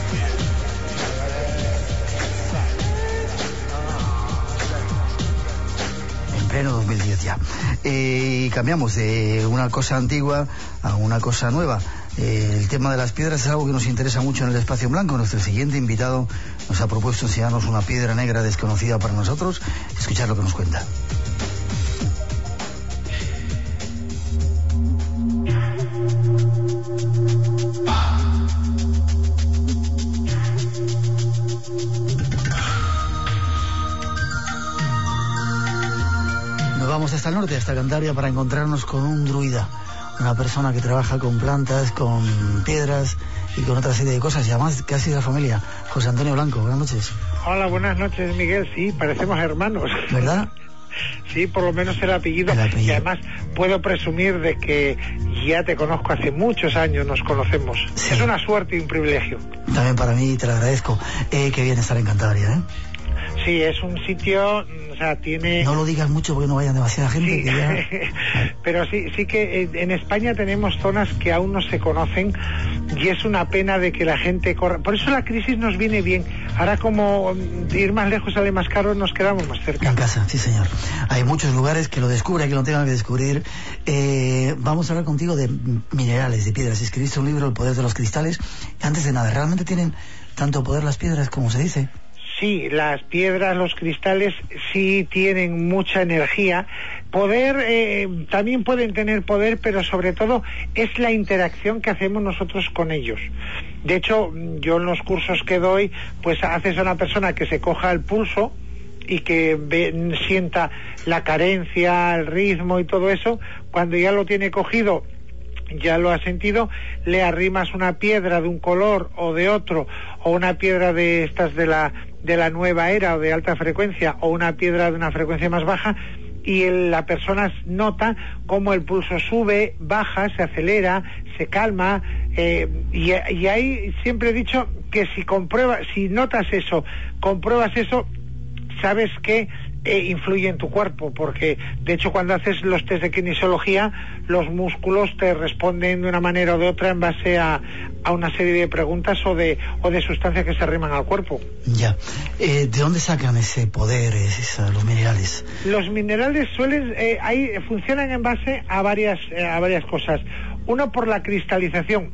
En pleno 2010 ya. Y cambiamos de una cosa antigua a una cosa nueva. El tema de las piedras es algo que nos interesa mucho en el Espacio en Blanco. Nuestro siguiente invitado nos ha propuesto enseñarnos una piedra negra desconocida para nosotros. Escuchar lo que nos cuenta. vamos hasta el norte, hasta Cantabria, para encontrarnos con un druida, una persona que trabaja con plantas, con piedras y con otra serie de cosas, y además casi de la familia. José Antonio Blanco, buenas noches. Hola, buenas noches, Miguel. Sí, parecemos hermanos. ¿Verdad? Sí, por lo menos el apellido. Y además puedo presumir de que ya te conozco hace muchos años, nos conocemos. Sí. Es una suerte y un privilegio. También para mí, te lo agradezco. Qué bien estar en Cantabria, ¿eh? Sí, es un sitio, o sea, tiene... No lo digas mucho porque no vaya demasiada gente. Sí. Que ya... Pero sí que en España tenemos zonas que aún no se conocen y es una pena de que la gente corra. Por eso la crisis nos viene bien. Ahora, como ir más lejos sale más caro, nos quedamos más cerca. En casa, sí señor. Hay muchos lugares que lo descubren, que lo tengan que descubrir. Vamos a hablar contigo de minerales, de piedras. Escribiste un libro, El poder de los cristales. Antes de nada, ¿realmente tienen tanto poder las piedras como se dice? Sí, las piedras, los cristales sí tienen mucha energía. Poder, también pueden tener poder, pero sobre todo es la interacción que hacemos nosotros con ellos. De hecho, yo en los cursos que doy, pues haces a una persona que se coja el pulso y que sienta la carencia, el ritmo y todo eso. Cuando ya lo tiene cogido, ya lo ha sentido, le arrimas una piedra de un color o de otro, o una piedra de estas de la nueva era o de alta frecuencia, o una piedra de una frecuencia más baja, y la persona nota cómo el pulso sube, baja, se acelera, se calma, y ahí siempre he dicho que si notas eso, compruebas eso, sabes que influye en tu cuerpo, porque de hecho cuando haces los test de kinesiología, los músculos te responden de una manera o de otra en base a una serie de preguntas o de sustancias que se arriman al cuerpo. Ya. ¿De dónde sacan ese poder los minerales? Los minerales funcionan en base a varias cosas. Uno, por la cristalización.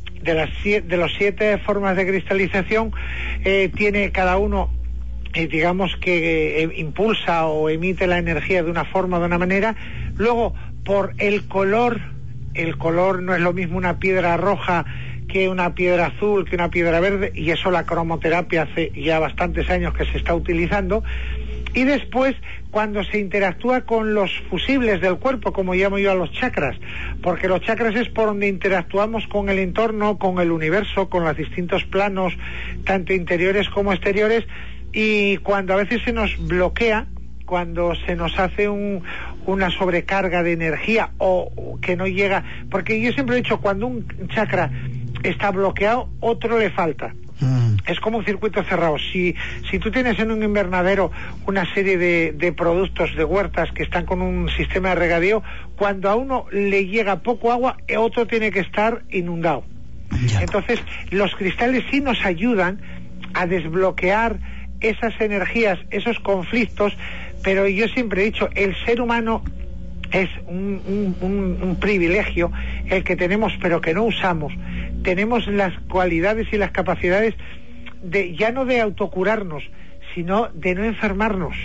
De los 7 formas de cristalización, tiene cada uno, digamos que impulsa o emite la energía de una forma, de una manera. Luego, por el color no es lo mismo una piedra roja que una piedra azul, que una piedra verde, y eso la cromoterapia hace ya bastantes años que se está utilizando. Y después, cuando se interactúa con los fusibles del cuerpo, como llamo yo a los chakras, porque los chakras es por donde interactuamos con el entorno, con el universo, con los distintos planos, tanto interiores como exteriores. Y cuando a veces se nos bloquea, cuando se nos hace una sobrecarga de energía o que no llega, porque yo siempre he dicho, cuando un chakra está bloqueado, otro le falta. Es como un circuito cerrado. Si tú tienes en un invernadero una serie de productos de huertas que están con un sistema de regadío, cuando a uno le llega poco agua, otro tiene que estar inundado. Ya. Entonces, los cristales sí nos ayudan a desbloquear esas energías, esos conflictos, pero yo siempre he dicho, el ser humano es un privilegio el que tenemos, pero que no usamos. Tenemos las cualidades y las capacidades ya no de autocurarnos, sino de no enfermarnos.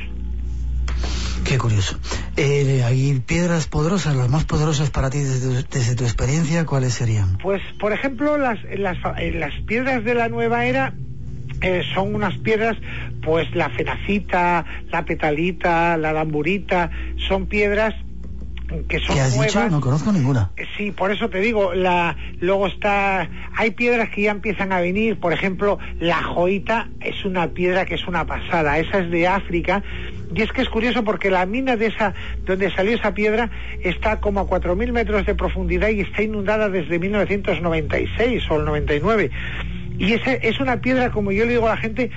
Qué curioso. ¿Hay piedras poderosas, las más poderosas para ti desde tu experiencia? ¿Cuáles serían? Pues, por ejemplo, las piedras de la nueva era son unas piedras, pues la fenacita, la petalita, la lamburita, son piedras que son ¿Qué has nuevas. dicho? No conozco ninguna. Sí, por eso te digo, luego hay piedras que ya empiezan a venir, por ejemplo, la joita es una piedra que es una pasada, esa es de África, y es que es curioso porque la mina donde salió esa piedra está como a 4.000 metros de profundidad y está inundada desde 1996 o el 99, y es una piedra, como yo le digo a la gente,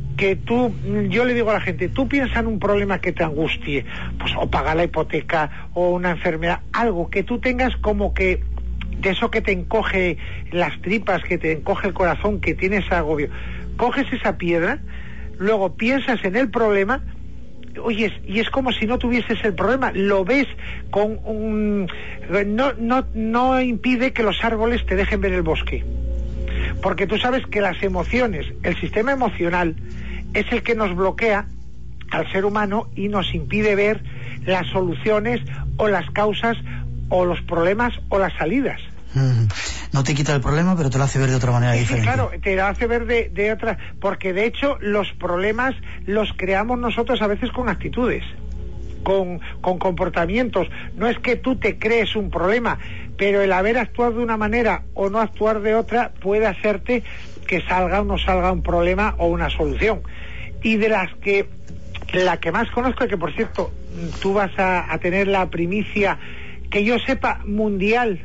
tú piensa en un problema que te angustie, pues o pagar la hipoteca o una enfermedad, algo que tú tengas como que de eso que te encoge las tripas, que te encoge el corazón, que tienes agobio. Coges esa piedra, luego piensas en el problema, oye, y es como si no tuvieses el problema, lo ves con no impide que los árboles te dejen ver el bosque. Porque tú sabes que las emociones, el sistema emocional, es el que nos bloquea al ser humano y nos impide ver las soluciones o las causas o los problemas o las salidas. No te quita el problema, pero te lo hace ver de otra manera diferente. Sí, claro, te lo hace ver de otra, porque de hecho los problemas los creamos nosotros a veces con actitudes. con comportamientos. No es que tú te crees un problema, pero el haber actuado de una manera o no actuar de otra puede hacerte que salga o no salga un problema o una solución. Y de la que más conozco, que por cierto tú vas a tener la primicia, que yo sepa, mundial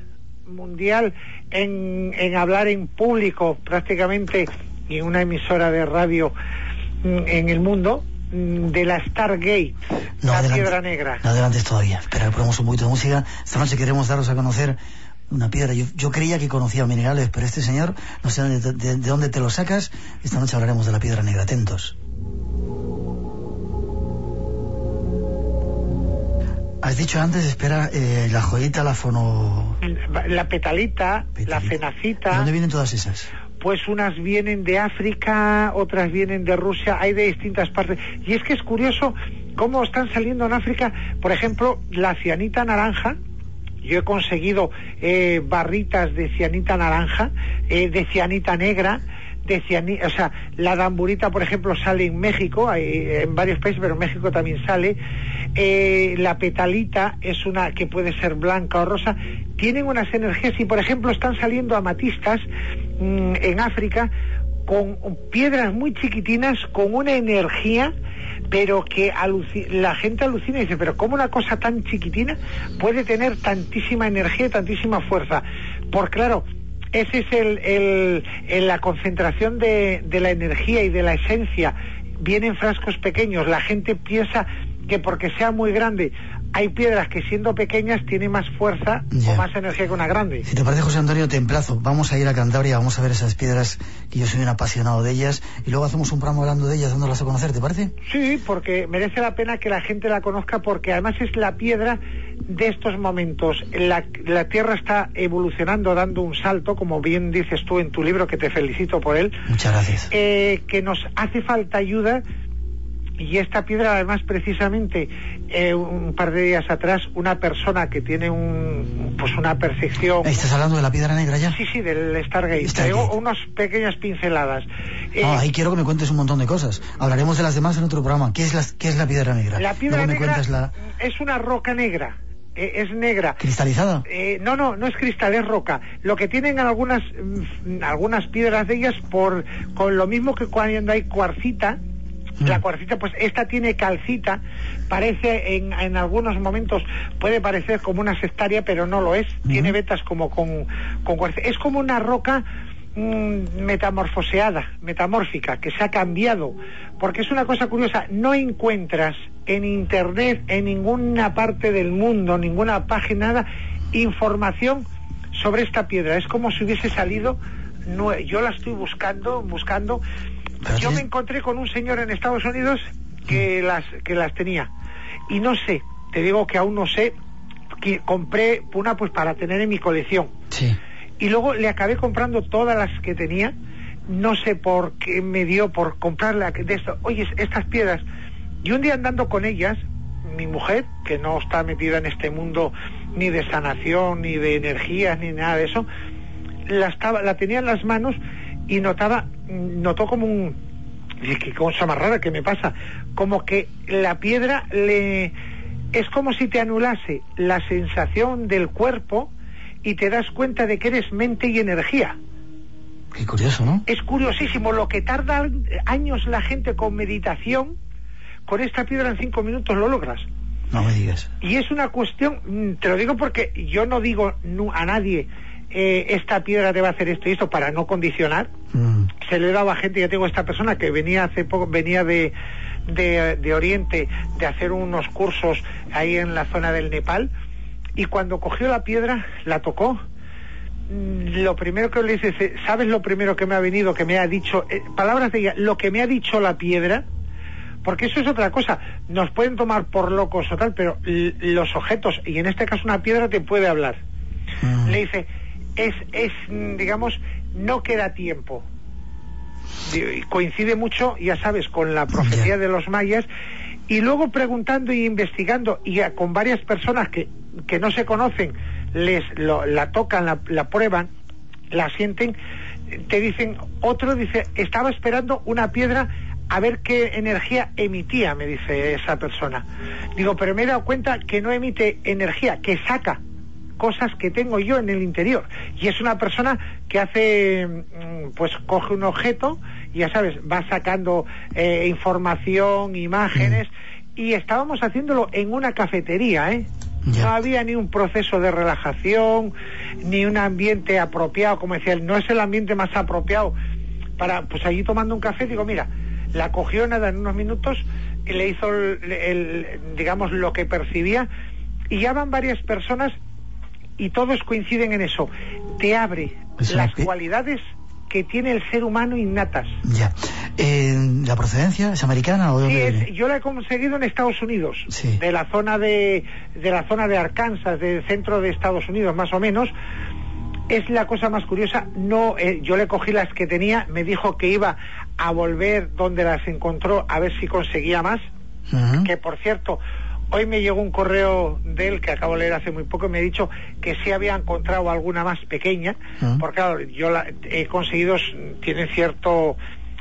en hablar en público prácticamente, y en una emisora de radio en el mundo, de la Stargate, Piedra Negra. No adelantes todavía, espera, ponemos un poquito de música. Esta noche queremos daros a conocer una piedra. Yo creía que conocía minerales, pero este señor, no sé de dónde te lo sacas. Esta noche hablaremos de la Piedra Negra, atentos. Has dicho antes, espera, la joyita, la petalita, la fenacita. ¿De dónde vienen todas esas? Pues unas vienen de África, otras vienen de Rusia, hay de distintas partes. Y es que es curioso cómo están saliendo en África, por ejemplo, la cianita naranja. Yo he conseguido barritas de cianita naranja, de cianita negra, o sea, la damburita, por ejemplo, sale en México, en varios países, pero en México también sale. La petalita es una que puede ser blanca o rosa. Tienen unas energías, y por ejemplo están saliendo amatistas en África con piedras muy chiquitinas, con una energía, pero que la gente alucina y dice, pero ¿cómo una cosa tan chiquitina puede tener tantísima energía y tantísima fuerza? Porque claro, ese es la concentración de la energía y de la esencia. Viene en frascos pequeños. La gente piensa que porque sea muy grande, hay piedras que siendo pequeñas tienen más fuerza o más energía que una grande. Si te parece, José Antonio, te emplazo. Vamos a ir a Cantabria, vamos a ver esas piedras, que yo soy un apasionado de ellas, y luego hacemos un programa hablando de ellas, dándolas a conocer, ¿te parece? Sí, porque merece la pena que la gente la conozca, porque además es la piedra de estos momentos. La Tierra está evolucionando, dando un salto, como bien dices tú en tu libro, que te felicito por él. Muchas gracias. Que nos hace falta ayuda. Y esta piedra, además, precisamente, un par de días atrás, una persona que tiene una percepción... ¿Estás hablando de la Piedra Negra ya? Sí, del Stargate. Traigo unas pequeñas pinceladas. Ahí quiero que me cuentes un montón de cosas. Hablaremos de las demás en otro programa. ¿Qué es la Piedra Negra? La Piedra Negra es una roca negra. Es negra. ¿Cristalizada? No es cristal, es roca. Lo que tienen algunas piedras de ellas, con lo mismo que cuando hay cuarcita. La cuarcita, pues esta tiene calcita, parece en algunos momentos, puede parecer como una sextaria, pero no lo es. Tiene vetas como con cuarcita. Es como una roca metamórfica, que se ha cambiado, porque es una cosa curiosa. No encuentras en internet, en ninguna parte del mundo, ninguna página, nada, información sobre esta piedra. Es como si hubiese salido, yo la estoy buscando. Yo me encontré con un señor en Estados Unidos que las tenía, y no sé, te digo que aún no sé, que compré una pues para tener en mi colección. Sí. Y luego le acabé comprando todas las que tenía. No sé por qué me dio por comprarla de esto. Oye, estas piedras. Y un día andando con ellas, mi mujer, que no está metida en este mundo ni de sanación, ni de energías, ni nada de eso, la tenía en las manos y notó como qué cosa más rara que me pasa, como que la piedra es como si te anulase la sensación del cuerpo y te das cuenta de que eres mente y energía. Qué curioso, ¿no? Es curiosísimo lo que tarda años la gente con meditación. Con esta piedra en 5 minutos lo logras. No me digas. Y es una cuestión, te lo digo porque yo no digo a nadie esta piedra te va a hacer esto y esto, para no condicionar. Se le daba a gente. Yo tengo esta persona que venía hace poco, venía de Oriente, de hacer unos cursos ahí en la zona del Nepal, y cuando cogió la piedra, la tocó, lo primero que le dice, ¿sabes lo primero que me ha venido, que me ha dicho, palabras de ella, lo que me ha dicho la piedra? Porque eso es otra cosa. Nos pueden tomar por locos o tal, pero los objetos, y en este caso una piedra, te puede hablar. Le dice, digamos, no queda tiempo. Y coincide mucho, ya sabes, con la profecía de los mayas. Y luego preguntando y investigando, y con varias personas que no se conocen, la tocan, la prueban, la sienten, te dicen, otro dice, estaba esperando una piedra a ver qué energía emitía, me dice esa persona. Digo, pero me he dado cuenta que no emite energía, que saca cosas que tengo yo en el interior. Y es una persona que hace, pues coge un objeto y ya sabes, va sacando información, imágenes, y estábamos haciéndolo en una cafetería, No había ni un proceso de relajación, ni un ambiente apropiado, como decía él, no es el ambiente más apropiado para, pues allí tomando un café. Digo, mira, la cogió nada en unos minutos y le hizo digamos, lo que percibía, y ya van varias personas y todos coinciden en eso. Te abre las cualidades que tiene el ser humano innatas. Ya. ¿La procedencia es americana o de dónde viene? Yo la he conseguido en Estados Unidos, de la zona de Arkansas, del centro de Estados Unidos, más o menos. Es la cosa más curiosa. No, yo le cogí las que tenía, me dijo que iba a volver donde las encontró a ver si conseguía más. Que por cierto, hoy me llegó un correo de él que acabo de leer hace muy poco y me ha dicho que sí había encontrado alguna más pequeña, porque claro, yo la he conseguido, tienen cierto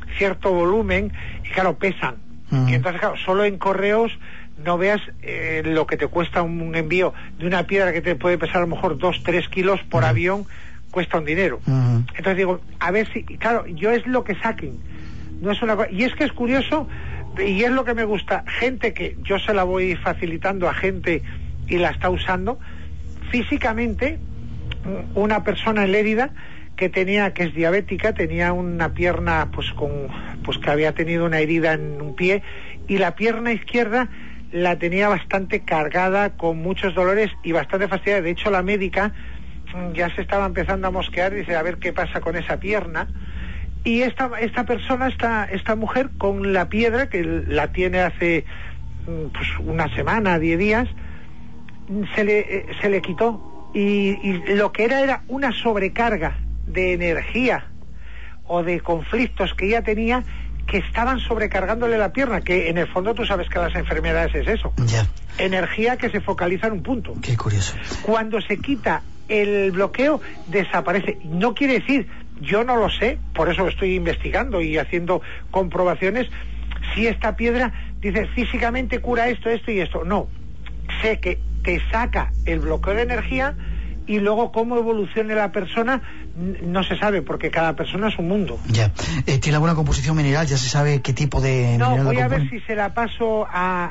volumen y claro, pesan. Y entonces claro, solo en correos no veas lo que te cuesta un envío de una piedra que te puede pesar a lo mejor 2-3 kilos por avión, cuesta un dinero. Entonces digo, a ver si, claro, yo es lo que saquen, no es una cosa. Y es que es curioso, y es lo que me gusta, gente que yo se la voy facilitando a gente y la está usando físicamente. Una persona en Lérida que es diabética, tenía una pierna pues que había tenido una herida en un pie, y la pierna izquierda la tenía bastante cargada, con muchos dolores y bastante fastidiada. De hecho, la médica ya se estaba empezando a mosquear, dice, a ver qué pasa con esa pierna. Y esta persona, esta mujer, con la piedra, que la tiene hace pues una semana, 10 días, se le quitó. Y lo que era una sobrecarga de energía o de conflictos que ella tenía, que estaban sobrecargándole la pierna, que en el fondo tú sabes que las enfermedades es eso. Energía que se focaliza en un punto. Qué curioso. Cuando se quita el bloqueo, desaparece. No quiere decir, yo no lo sé, por eso estoy investigando y haciendo comprobaciones, si esta piedra, dice, físicamente cura esto y esto. No, sé que te saca el bloqueo de energía, y luego cómo evolucione la persona no se sabe, porque cada persona es un mundo. Ya. ¿Tiene alguna composición mineral? ¿Ya se sabe qué tipo de mineral? No, voy a ver si se la paso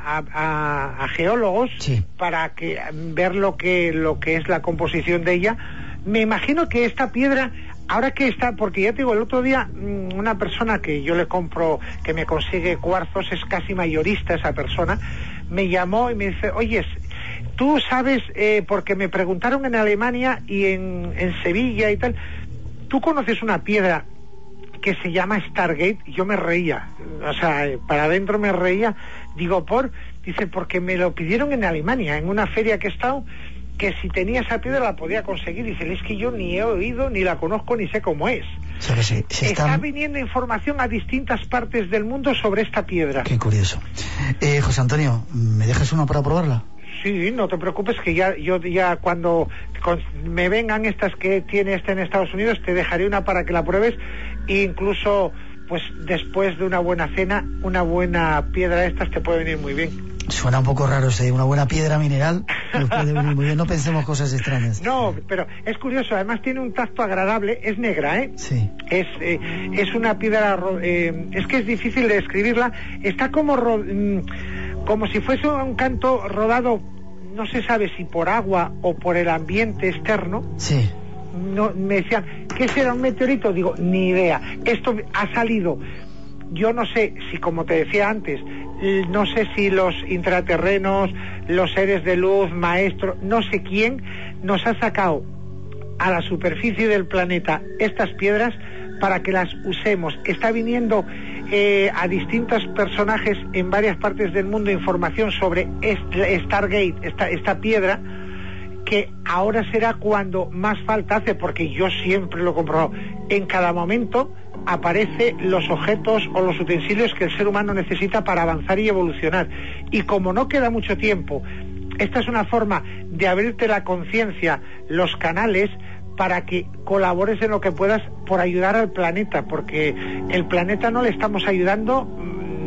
a geólogos, para ver lo que es la composición de ella. Me imagino que esta piedra, ahora que está, porque ya te digo, el otro día una persona que yo le compro, que me consigue cuarzos, es casi mayorista esa persona, me llamó y me dice, oye, tú sabes, porque me preguntaron en Alemania y en Sevilla y tal, ¿tú conoces una piedra que se llama Stargate? Y yo me reía, o sea, para adentro me reía, digo, dice, porque me lo pidieron en Alemania, en una feria que he estado, que si tenía esa piedra la podía conseguir. Dice, es que yo ni he oído, ni la conozco, ni sé cómo es. O sea que está viniendo información a distintas partes del mundo sobre esta piedra. Qué curioso. José Antonio, ¿me dejas una para probarla? Sí, no te preocupes, que yo cuando me vengan estas que tiene en Estados Unidos, te dejaré una para que la pruebes, e incluso pues después de una buena cena, una buena piedra de estas te puede venir muy bien. Suena un poco raro, una buena piedra mineral nos puede venir muy bien, no pensemos cosas extrañas. No, pero es curioso, además tiene un tacto agradable, es negra, Sí. Es una piedra, es que es difícil de describirla, está como si fuese un canto rodado, no se sabe si por agua o por el ambiente externo. Sí. No, me decían, ¿qué será un meteorito? Digo, ni idea. Esto ha salido, yo no sé si, como te decía antes, no sé si los intraterrenos, los seres de luz, maestros, no sé quién, nos ha sacado a la superficie del planeta estas piedras para que las usemos. Está viniendo a distintos personajes en varias partes del mundo información sobre Stargate, esta piedra, que ahora será cuando más falta hace, porque yo siempre lo he comprobado. En cada momento aparecen los objetos o los utensilios que el ser humano necesita para avanzar y evolucionar. Y como no queda mucho tiempo, esta es una forma de abrirte la conciencia, los canales, para que colabores en lo que puedas por ayudar al planeta, porque el planeta no le estamos ayudando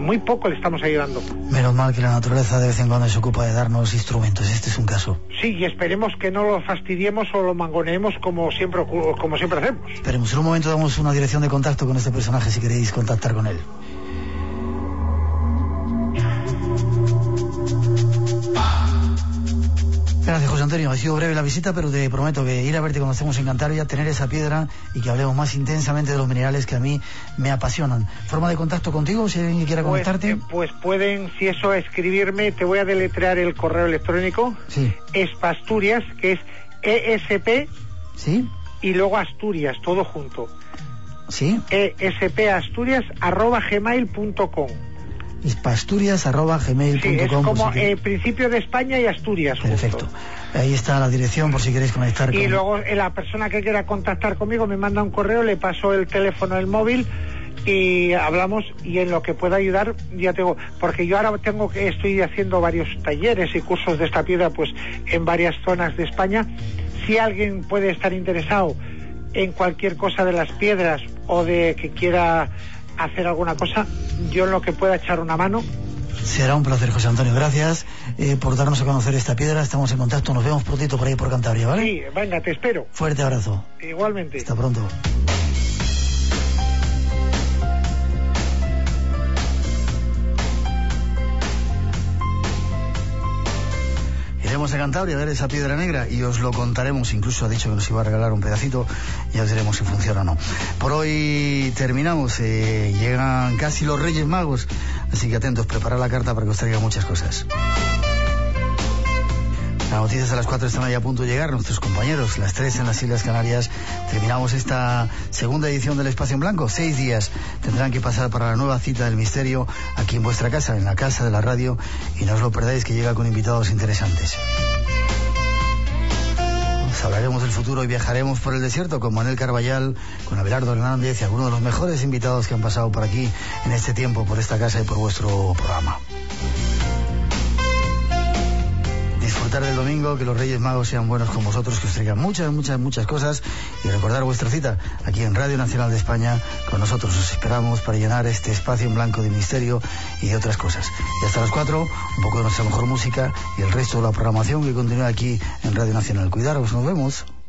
muy poco le estamos ayudando. Menos mal que la naturaleza de vez en cuando se ocupa de darnos instrumentos. Este es un caso. Sí, y esperemos que no lo fastidiemos o lo mangoneemos como siempre hacemos. Esperemos. En un momento damos una dirección de contacto con este personaje si queréis contactar con él. Gracias, José Antonio. Ha sido breve la visita, pero te prometo que ir a verte cuando estemos en Cantabria, tener esa piedra y que hablemos más intensamente de los minerales que a mí me apasionan. ¿Forma de contacto contigo, si alguien quiera conectarte? Pues pueden, si eso, escribirme. Te voy a deletrear el correo electrónico. Sí. Espasturias, que es ESP. Sí. Y luego Asturias, todo junto. Sí. espasturias@gmail.com. Espasturias@gmail.com. Sí, es como principio de España y Asturias. Perfecto. Justo. Ahí está la dirección por si queréis conectar con... Y luego la persona que quiera contactar conmigo me manda un correo, le paso el teléfono, el móvil y hablamos, y en lo que pueda ayudar ya tengo, porque yo ahora estoy haciendo varios talleres y cursos de esta piedra pues en varias zonas de España. Si alguien puede estar interesado en cualquier cosa de las piedras o de que quiera hacer alguna cosa, yo en lo que pueda echar una mano. Será un placer, José Antonio. Gracias por darnos a conocer esta piedra. Estamos en contacto. Nos vemos prontito por ahí por Cantabria, ¿vale? Sí, venga, te espero. Fuerte abrazo. Igualmente. Hasta pronto. Iremos a Cantabria a ver esa piedra negra y os lo contaremos. Incluso ha dicho que nos iba a regalar un pedacito. Ya os diremos si funciona o no. Por hoy terminamos. Llegan casi los Reyes Magos. Así que atentos, preparad la carta para que os traiga muchas cosas. Las noticias a las 4 están ahí a punto de llegar. Nuestros compañeros, las 3 en las Islas Canarias. Terminamos esta segunda edición del Espacio en Blanco. 6 días tendrán que pasar para la nueva cita del misterio aquí en vuestra casa, en la casa de la radio. Y no os lo perdáis, que llega con invitados interesantes. Os hablaremos del futuro y viajaremos por el desierto con Manuel Carballal, con Abelardo Hernández y algunos de los mejores invitados que han pasado por aquí en este tiempo, por esta casa y por vuestro programa. Disfrutar del domingo, que los Reyes Magos sean buenos con vosotros, que os traigan muchas cosas, y recordar vuestra cita aquí en Radio Nacional de España con nosotros. Os esperamos para llenar este espacio en blanco de misterio y de otras cosas. Y hasta las 4, un poco de nuestra mejor música y el resto de la programación que continúa aquí en Radio Nacional. Cuidaros, nos vemos.